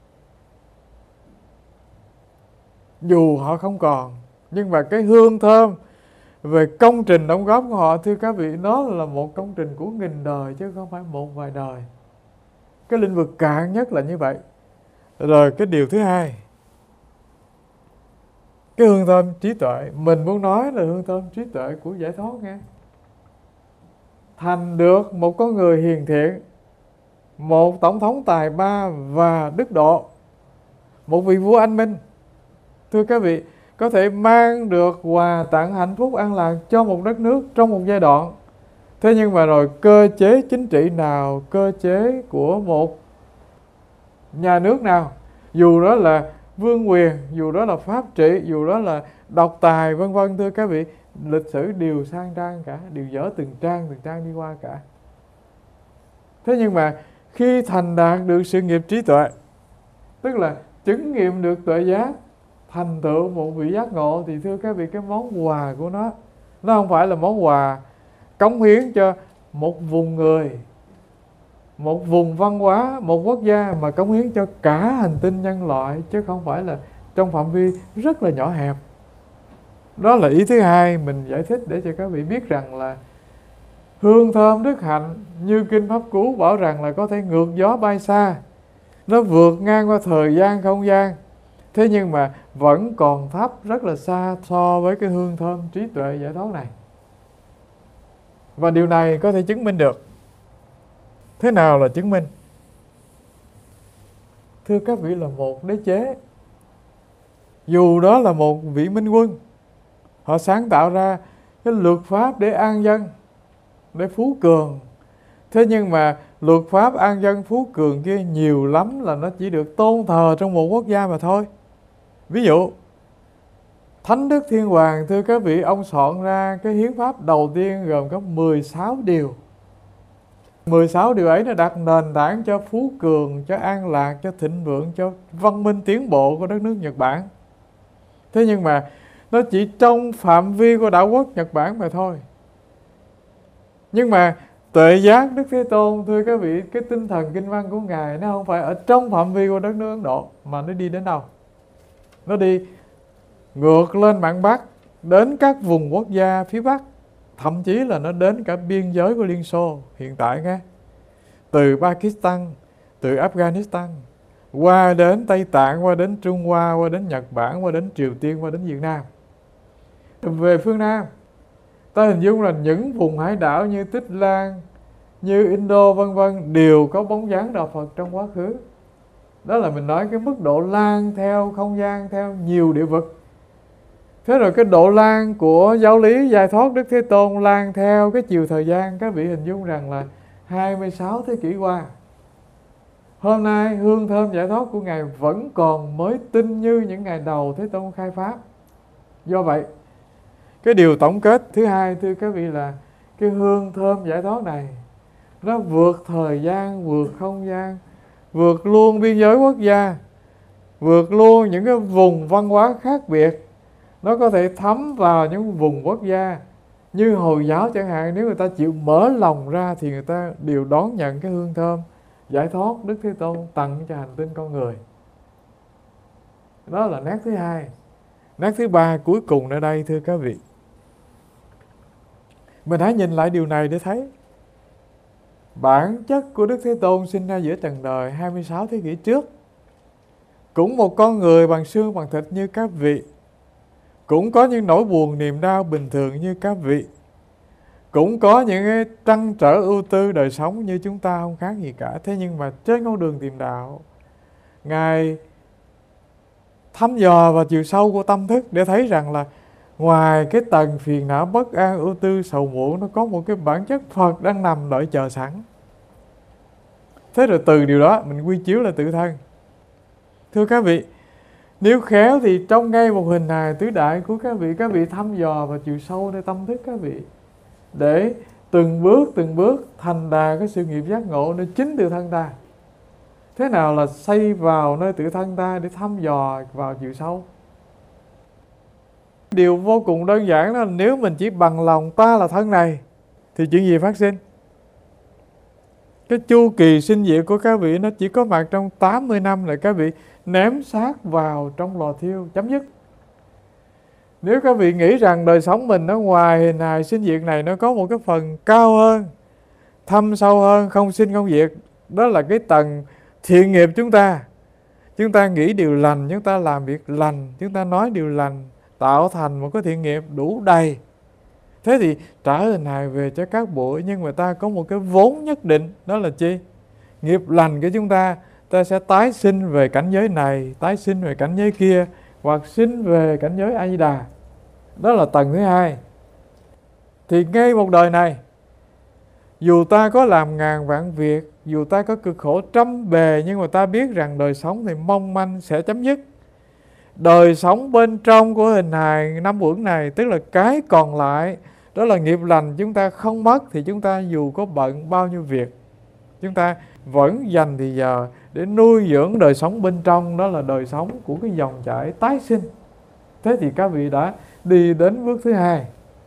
Dù họ không còn, nhưng mà cái hương thơm về công trình đóng góp của họ, thưa các vị, nó là một công trình của nghìn đời chứ không phải một vài đời. Cái lĩnh vực cạn nhất là như vậy. Rồi cái điều thứ hai, cái hương thơm trí tuệ, mình muốn nói là hương thơm trí tuệ của giải thoát nghe. Thành được một con người hiền thiện, một tổng thống tài ba và đức độ, một vị vua anh minh, thưa các vị, có thể mang được quà tặng hạnh phúc an lạc cho một đất nước trong một giai đoạn. Thế nhưng mà rồi cơ chế chính trị nào, cơ chế của một nhà nước nào, dù đó là vương quyền, dù đó là pháp trị, dù đó là độc tài vân vân, thưa các vị, lịch sử đều sang trang cả, đều dở từng trang đi qua cả. Thế nhưng mà khi thành đạt được sự nghiệp trí tuệ, tức là chứng nghiệm được tuệ giác, thành tựu một vị giác ngộ, thì thưa các vị, cái món quà của nó không phải là món quà cống hiến cho một vùng người, một vùng văn hóa, một quốc gia, mà cống hiến cho cả hành tinh nhân loại, chứ không phải là trong phạm vi rất là nhỏ hẹp. Đó là ý thứ hai mình giải thích để cho các vị biết rằng là hương thơm đức hạnh như Kinh Pháp Cú bảo rằng là có thể ngược gió bay xa, nó vượt ngang qua thời gian không gian, thế nhưng mà vẫn còn thấp rất là xa so với cái hương thơm trí tuệ giải thoát này. Và điều này có thể chứng minh được. Thế nào là chứng minh? Thưa các vị, là một đế chế, dù đó là một vị minh quân, họ sáng tạo ra cái luật pháp để an dân, để phú cường. Thế nhưng mà luật pháp an dân phú cường kia nhiều lắm là nó chỉ được tôn thờ trong một quốc gia mà thôi. Ví dụ Thánh Đức Thiên Hoàng, thưa các vị, ông soạn ra cái hiến pháp đầu tiên gồm có 16 điều. 16 điều ấy nó đặt nền tảng cho phú cường, cho an lạc, cho thịnh vượng, cho văn minh tiến bộ của đất nước Nhật Bản. Thế nhưng mà nó chỉ trong phạm vi của đảo quốc Nhật Bản mà thôi. Nhưng mà tuệ giác Đức Thế Tôn, thưa các vị, cái tinh thần kinh văn của Ngài nó không phải ở trong phạm vi của đất nước Ấn Độ, mà nó đi đến đâu? Nó đi ngược lên mạn Bắc, đến các vùng quốc gia phía Bắc, thậm chí là nó đến cả biên giới của Liên Xô hiện tại nghe. Từ Pakistan, từ Afghanistan, qua đến Tây Tạng, qua đến Trung Hoa, qua đến Nhật Bản, qua đến Triều Tiên, qua đến Việt Nam. Về phương Nam, ta hình dung là những vùng hải đảo như Tích Lan, như Indo vân vân đều có bóng dáng đạo Phật trong quá khứ. Đó là mình nói cái mức độ lan theo không gian, theo nhiều địa vực. Thế rồi cái độ lan của giáo lý giải thoát Đức Thế Tôn lan theo cái chiều thời gian. Các vị hình dung rằng là 26 thế kỷ qua, hôm nay hương thơm giải thoát của Ngài vẫn còn mới tinh như những ngày đầu Thế Tôn khai Pháp. Do vậy, cái điều tổng kết thứ hai, thưa các vị, là cái hương thơm giải thoát này nó vượt thời gian, vượt không gian, vượt luôn biên giới quốc gia, vượt luôn những cái vùng văn hóa khác biệt. Nó có thể thấm vào những vùng quốc gia như Hồi giáo chẳng hạn. Nếu người ta chịu mở lòng ra thì người ta đều đón nhận cái hương thơm giải thoát Đức Thế Tôn tặng cho hành tinh con người. Đó là nét thứ hai. Nét thứ ba cuối cùng ở đây, thưa các vị, mình hãy nhìn lại điều này để thấy bản chất của Đức Thế Tôn sinh ra giữa trần đời 26 thế kỷ trước. Cũng một con người bằng xương bằng thịt như các vị, cũng có những nỗi buồn niềm đau bình thường như các vị, cũng có những cái trăn trở ưu tư đời sống như chúng ta, không khác gì cả. Thế nhưng mà trên con đường tìm đạo, Ngài thăm dò vào chiều sâu của tâm thức để thấy rằng là ngoài cái tầng phiền não bất an ưu tư sầu muộn, nó có một cái bản chất Phật đang nằm đợi chờ sẵn. Thế rồi từ điều đó mình quy chiếu là tự thân. Thưa các vị, nếu khéo thì trong ngay một hình hài tứ đại của các vị thăm dò vào chiều sâu nơi tâm thức các vị, để từng bước thành đạt cái sự nghiệp giác ngộ nơi chính tự thân ta. Thế nào là xây vào nơi tự thân ta để thăm dò vào chiều sâu? Điều vô cùng đơn giản đó là nếu mình chỉ bằng lòng ta là thân này thì chuyện gì phát sinh? Cái chu kỳ sinh diệt của các vị nó chỉ có mặt trong 80 năm là các vị ném xác vào trong lò thiêu, chấm dứt. Nếu các vị nghĩ rằng đời sống mình nó ngoài hình hài sinh diệt này, nó có một cái phần cao hơn, thâm sâu hơn, không sinh không diệt, đó là cái tầng thiện nghiệp chúng ta. Chúng ta nghĩ điều lành, chúng ta làm việc lành, chúng ta nói điều lành, tạo thành một cái thiện nghiệp đủ đầy. Thế thì trả hình hài về cho các bụi, nhưng mà ta có một cái vốn nhất định, đó là chi? Nghiệp lành của chúng ta, ta sẽ tái sinh về cảnh giới này, tái sinh về cảnh giới kia, hoặc sinh về cảnh giới A Di Đà. Đó là tầng thứ hai. Thì ngay một đời này, dù ta có làm ngàn vạn việc, dù ta có cực khổ trăm bề, nhưng mà ta biết rằng đời sống thì mong manh sẽ chấm dứt. Đời sống bên trong của hình hài năm uẩn này, tức là cái còn lại, đó là nghiệp lành chúng ta không mất, thì chúng ta dù có bận bao nhiêu việc, chúng ta vẫn dành thì giờ để nuôi dưỡng đời sống bên trong, đó là đời sống của cái dòng chảy tái sinh. Thế thì các vị đã đi đến bước thứ hai.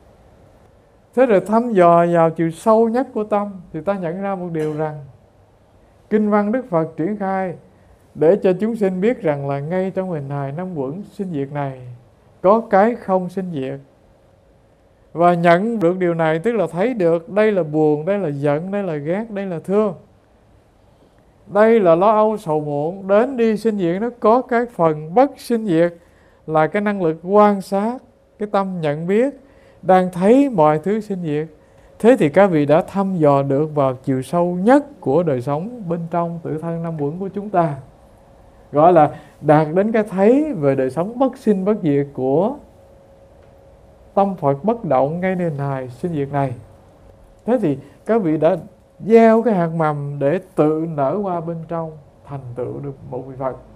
Thế rồi thăm dò vào chiều sâu nhất của tâm, thì ta nhận ra một điều rằng kinh văn Đức Phật triển khai để cho chúng sinh biết rằng là ngay trong hình hài năm uẩn sinh diệt này có cái không sinh diệt. Và nhận được điều này tức là thấy được đây là buồn, đây là giận, đây là ghét, đây là thương, đây là lo âu sầu muộn, đến đi sinh diệt. Nó có cái phần bất sinh diệt là cái năng lực quan sát, cái tâm nhận biết, đang thấy mọi thứ sinh diệt. Thế thì các vị đã thăm dò được vào chiều sâu nhất của đời sống bên trong tự thân năm uẩn của chúng ta, gọi là đạt đến cái thấy về đời sống bất sinh bất diệt của tâm Phật bất động ngay nền hài sinh diệt này. Thế thì các vị đã gieo cái hạt mầm để tự nở qua bên trong, thành tựu được một vị Phật.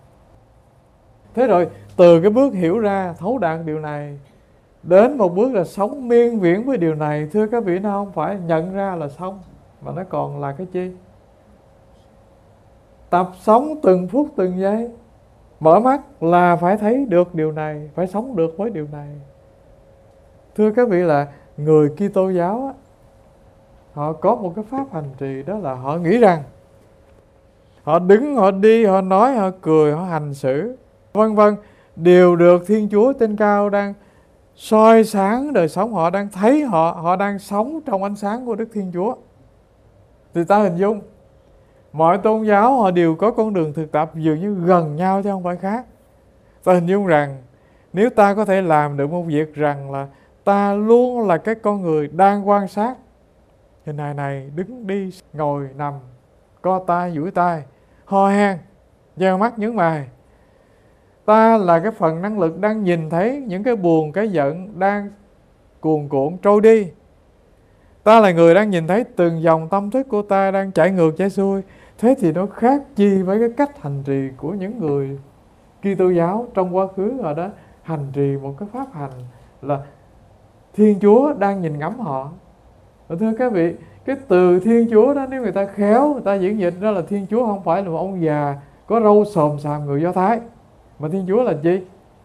Thế rồi từ cái bước hiểu ra, thấu đạt điều này, đến một bước là sống miên viễn với điều này. Thưa các vị, nó không phải nhận ra là xong, mà nó còn là cái chi? Tập sống từng phút từng giây. Mở mắt là phải thấy được điều này, phải sống được với điều này. Thưa các vị, là người Kitô giáo á, họ có một cái pháp hành trì, đó là họ nghĩ rằng họ đứng, họ đi, họ nói, họ cười, họ hành xử, vân vân, đều được Thiên Chúa trên cao đang soi sáng đời sống họ, đang thấy họ đang sống trong ánh sáng của Đức Thiên Chúa. Thì ta hình dung mọi tôn giáo họ đều có con đường thực tập dường như gần nhau chứ không phải khác. Ta hình dung rằng nếu ta có thể làm được một việc rằng là ta luôn là cái con người đang quan sát hình hài này, đứng đi, ngồi, nằm, co tay, duỗi tay, ho hen, nheo mắt, nhướng mày. Ta là cái phần năng lực đang nhìn thấy những cái buồn, cái giận đang cuồn cuộn trôi đi. Ta là người đang nhìn thấy từng dòng tâm thức của ta đang chạy ngược chạy xuôi. Thế thì nó khác chi với cái cách hành trì của những người Kitô giáo trong quá khứ họ đã hành trì một cái pháp hành là Thiên Chúa đang nhìn ngắm họ. Và thưa các vị, cái từ Thiên Chúa đó, nếu người ta khéo, người ta diễn dịch ra là Thiên Chúa không phải là một ông già có râu xồm xàm người Do Thái, mà Thiên Chúa là gì?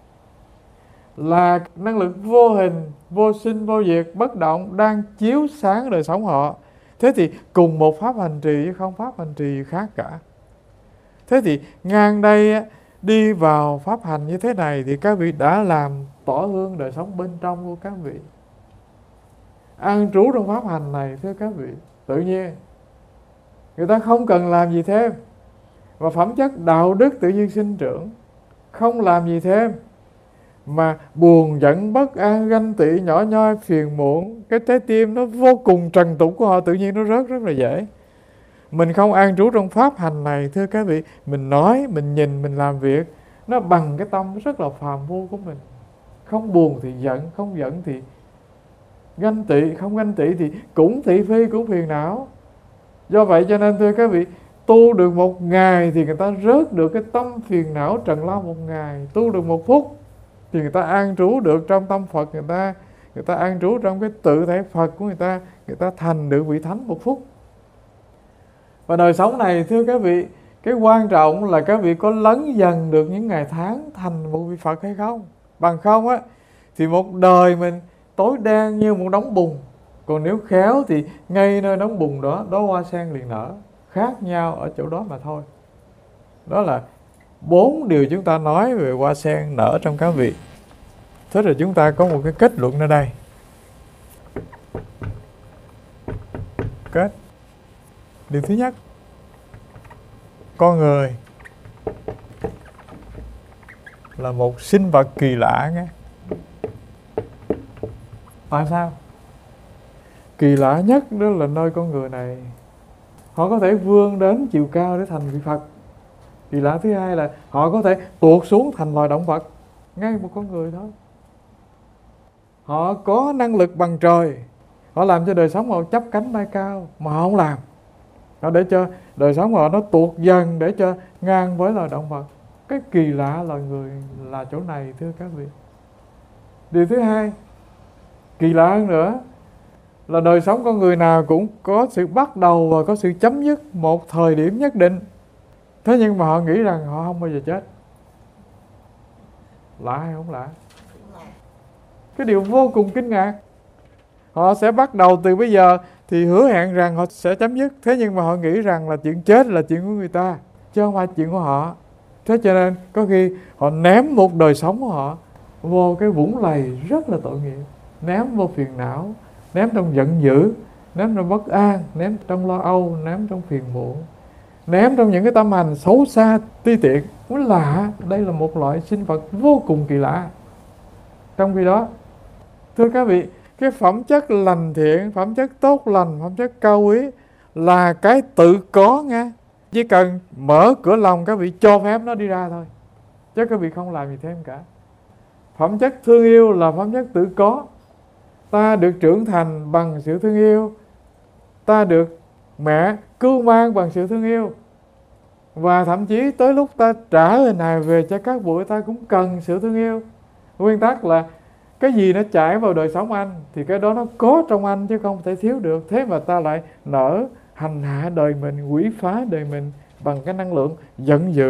Là năng lực vô hình, vô sinh, vô diệt, bất động đang chiếu sáng đời sống họ. Thế thì cùng một pháp hành trì chứ không pháp hành trì khác cả. Thế thì ngang đây đi vào pháp hành như thế này thì các vị đã làm tỏ hương đời sống bên trong của các vị. An trú trong pháp hành này, thưa các vị, tự nhiên người ta không cần làm gì thêm, và phẩm chất đạo đức tự nhiên sinh trưởng, không làm gì thêm, mà buồn giận bất an ganh tị nhỏ nhoi phiền muộn, cái trái tim nó vô cùng trần tục của họ tự nhiên nó rớt rất là dễ. Mình không an trú trong pháp hành này, thưa các vị, mình nói, mình nhìn, mình làm việc nó bằng cái tâm rất là phàm phu của mình. Không buồn thì giận, không giận thì ganh tị, không ganh tị thì cũng thị phi, cũng phiền não. Do vậy cho nên thưa các vị, tu được một ngày thì người ta rớt được cái tâm phiền não trần lao một ngày. Tu được một phút thì người ta an trú được trong tâm Phật người ta an trú trong cái tự thể Phật của người ta thành được vị thánh một phút. Và đời sống này, thưa các vị, cái quan trọng là các vị có lấn dần được những ngày tháng thành một vị Phật hay không. Bằng không á thì một đời mình tối đen như một đống bùn. Còn nếu khéo thì ngay nơi đống bùn đó, đó hoa sen liền nở. Khác nhau ở chỗ đó mà thôi. Đó là 4 điều chúng ta nói về hoa sen nở trong các vị. Thế rồi chúng ta có một cái kết luận ở đây. Kết. Điều thứ nhất, con người là một sinh vật kỳ lạ nghe. Tại sao? Kỳ lạ nhất đó là nơi con người này họ có thể vươn đến chiều cao để thành vị Phật. Kỳ lạ thứ hai là họ có thể tuột xuống thành loài động vật, ngay một con người thôi. Họ có năng lực bằng trời, họ làm cho đời sống họ chắp cánh bay cao, mà họ không làm. Họ để cho đời sống họ nó tuột dần để cho ngang với loài động vật. Cái kỳ lạ loài người là chỗ này, thưa các vị. Điều thứ hai, kỳ lạ hơn nữa là đời sống con người nào cũng có sự bắt đầu và có sự chấm dứt một thời điểm nhất định. Thế nhưng mà họ nghĩ rằng họ không bao giờ chết. Lạ hay không lạ? Cái điều vô cùng kinh ngạc. Họ sẽ bắt đầu từ bây giờ thì hứa hẹn rằng họ sẽ chấm dứt. Thế nhưng mà họ nghĩ rằng là chuyện chết là chuyện của người ta, chứ không phải chuyện của họ. Thế cho nên có khi họ ném một đời sống của họ vô cái vũng lầy rất là tội nghiệp. Ném vô phiền não, ném trong giận dữ, ném trong bất an, ném trong lo âu, ném trong phiền muộn, ném trong những cái tâm hành xấu xa, ti tiện. Mới lạ, đây là một loại sinh vật vô cùng kỳ lạ. Trong khi đó, thưa các vị, cái phẩm chất lành thiện, phẩm chất tốt lành, phẩm chất cao quý là cái tự có nghe. Chỉ cần mở cửa lòng các vị cho phép nó đi ra thôi, chứ các vị không làm gì thêm cả. Phẩm chất thương yêu là phẩm chất tự có. Ta được trưởng thành bằng sự thương yêu, ta được mẹ cưu mang bằng sự thương yêu, và thậm chí tới lúc ta trả hình hài về cho các bụi, ta cũng cần sự thương yêu. Nguyên tắc là cái gì nó chảy vào đời sống anh thì cái đó nó có trong anh chứ không thể thiếu được. Thế mà ta lại nỡ hành hạ đời mình, quỷ phá đời mình bằng cái năng lượng giận dữ,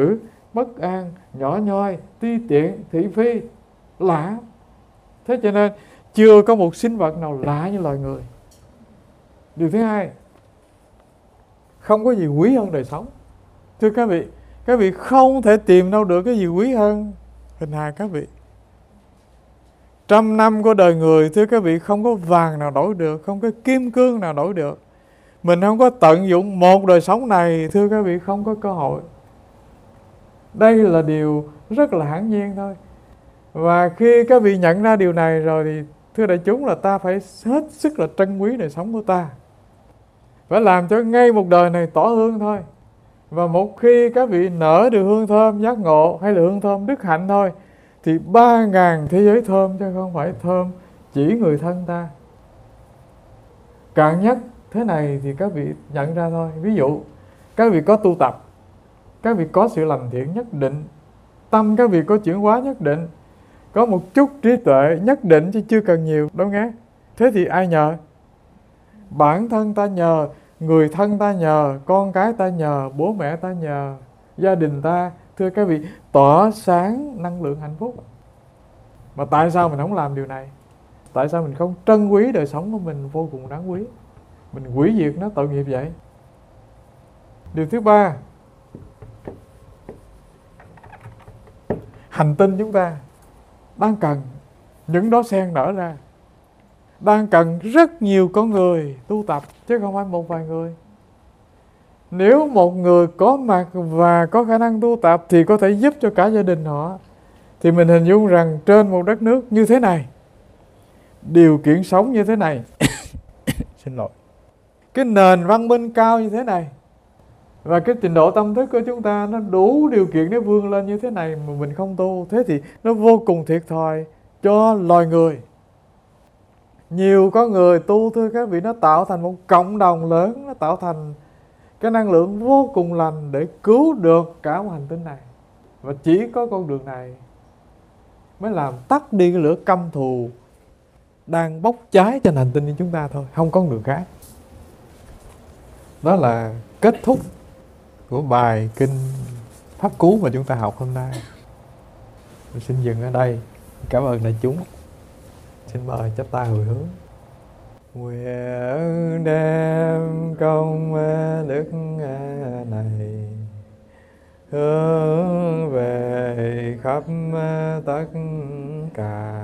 bất an, nhỏ nhoi, ti tiện, thị phi, lạ. Thế cho nên chưa có một sinh vật nào lạ như loài người. Điều thứ hai, không có gì quý hơn đời sống. Thưa các vị không thể tìm đâu được cái gì quý hơn hình hài các vị. 100 năm của đời người, thưa các vị, không có vàng nào đổi được, không có kim cương nào đổi được. Mình không có tận dụng một đời sống này, thưa các vị, không có cơ hội. Đây là điều rất là hiển nhiên thôi. Và khi các vị nhận ra điều này rồi thì thưa đại chúng là ta phải hết sức là trân quý đời sống của ta. Phải làm cho ngay một đời này tỏ hương thôi. Và một khi các vị nở được hương thơm giác ngộ hay là hương thơm đức hạnh thôi, thì 3.000 thế giới thơm chứ không phải thơm chỉ người thân ta. Cạn nhất thế này thì các vị nhận ra thôi. Ví dụ các vị có tu tập, các vị có sự lành thiện nhất định, tâm các vị có chuyển hóa nhất định, có một chút trí tuệ nhất định chứ chưa cần nhiều đâu nghe. Thế thì ai nhờ? Bản thân ta nhờ, người thân ta nhờ, con cái ta nhờ, bố mẹ ta nhờ, gia đình ta, thưa các vị, tỏa sáng năng lượng hạnh phúc. Mà tại sao mình không làm điều này? Tại sao mình không trân quý đời sống của mình vô cùng đáng quý? Mình hủy diệt nó tội nghiệp vậy. Điều thứ ba, hành tinh chúng ta đang cần những đóa sen nở ra, đang cần rất nhiều con người tu tập chứ không phải một vài người. Nếu một người có mặt và có khả năng tu tập thì có thể giúp cho cả gia đình họ, thì mình hình dung rằng trên một đất nước như thế này, điều kiện sống như thế này xin lỗi, cái nền văn minh cao như thế này, và cái trình độ tâm thức của chúng ta nó đủ điều kiện để vươn lên như thế này mà mình không tu, thế thì nó vô cùng thiệt thòi cho loài người. Nhiều có người tu, thưa các vị, nó tạo thành một cộng đồng lớn, nó tạo thành cái năng lượng vô cùng lành để cứu được cả một hành tinh này. Và chỉ có con đường này mới làm tắt đi cái lửa căm thù đang bốc cháy trên hành tinh của chúng ta thôi, không có đường khác. Đó là kết thúc của bài kinh Pháp Cú mà chúng ta học hôm nay. Mình xin dừng ở đây. Cảm ơn đại chúng. Xin mời chắp tay hồi hướng. Nguyện đem công đức này hướng về khắp tất cả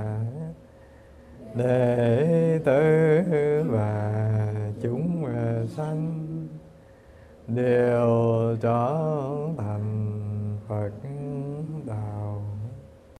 đệ tử và chúng sanh đều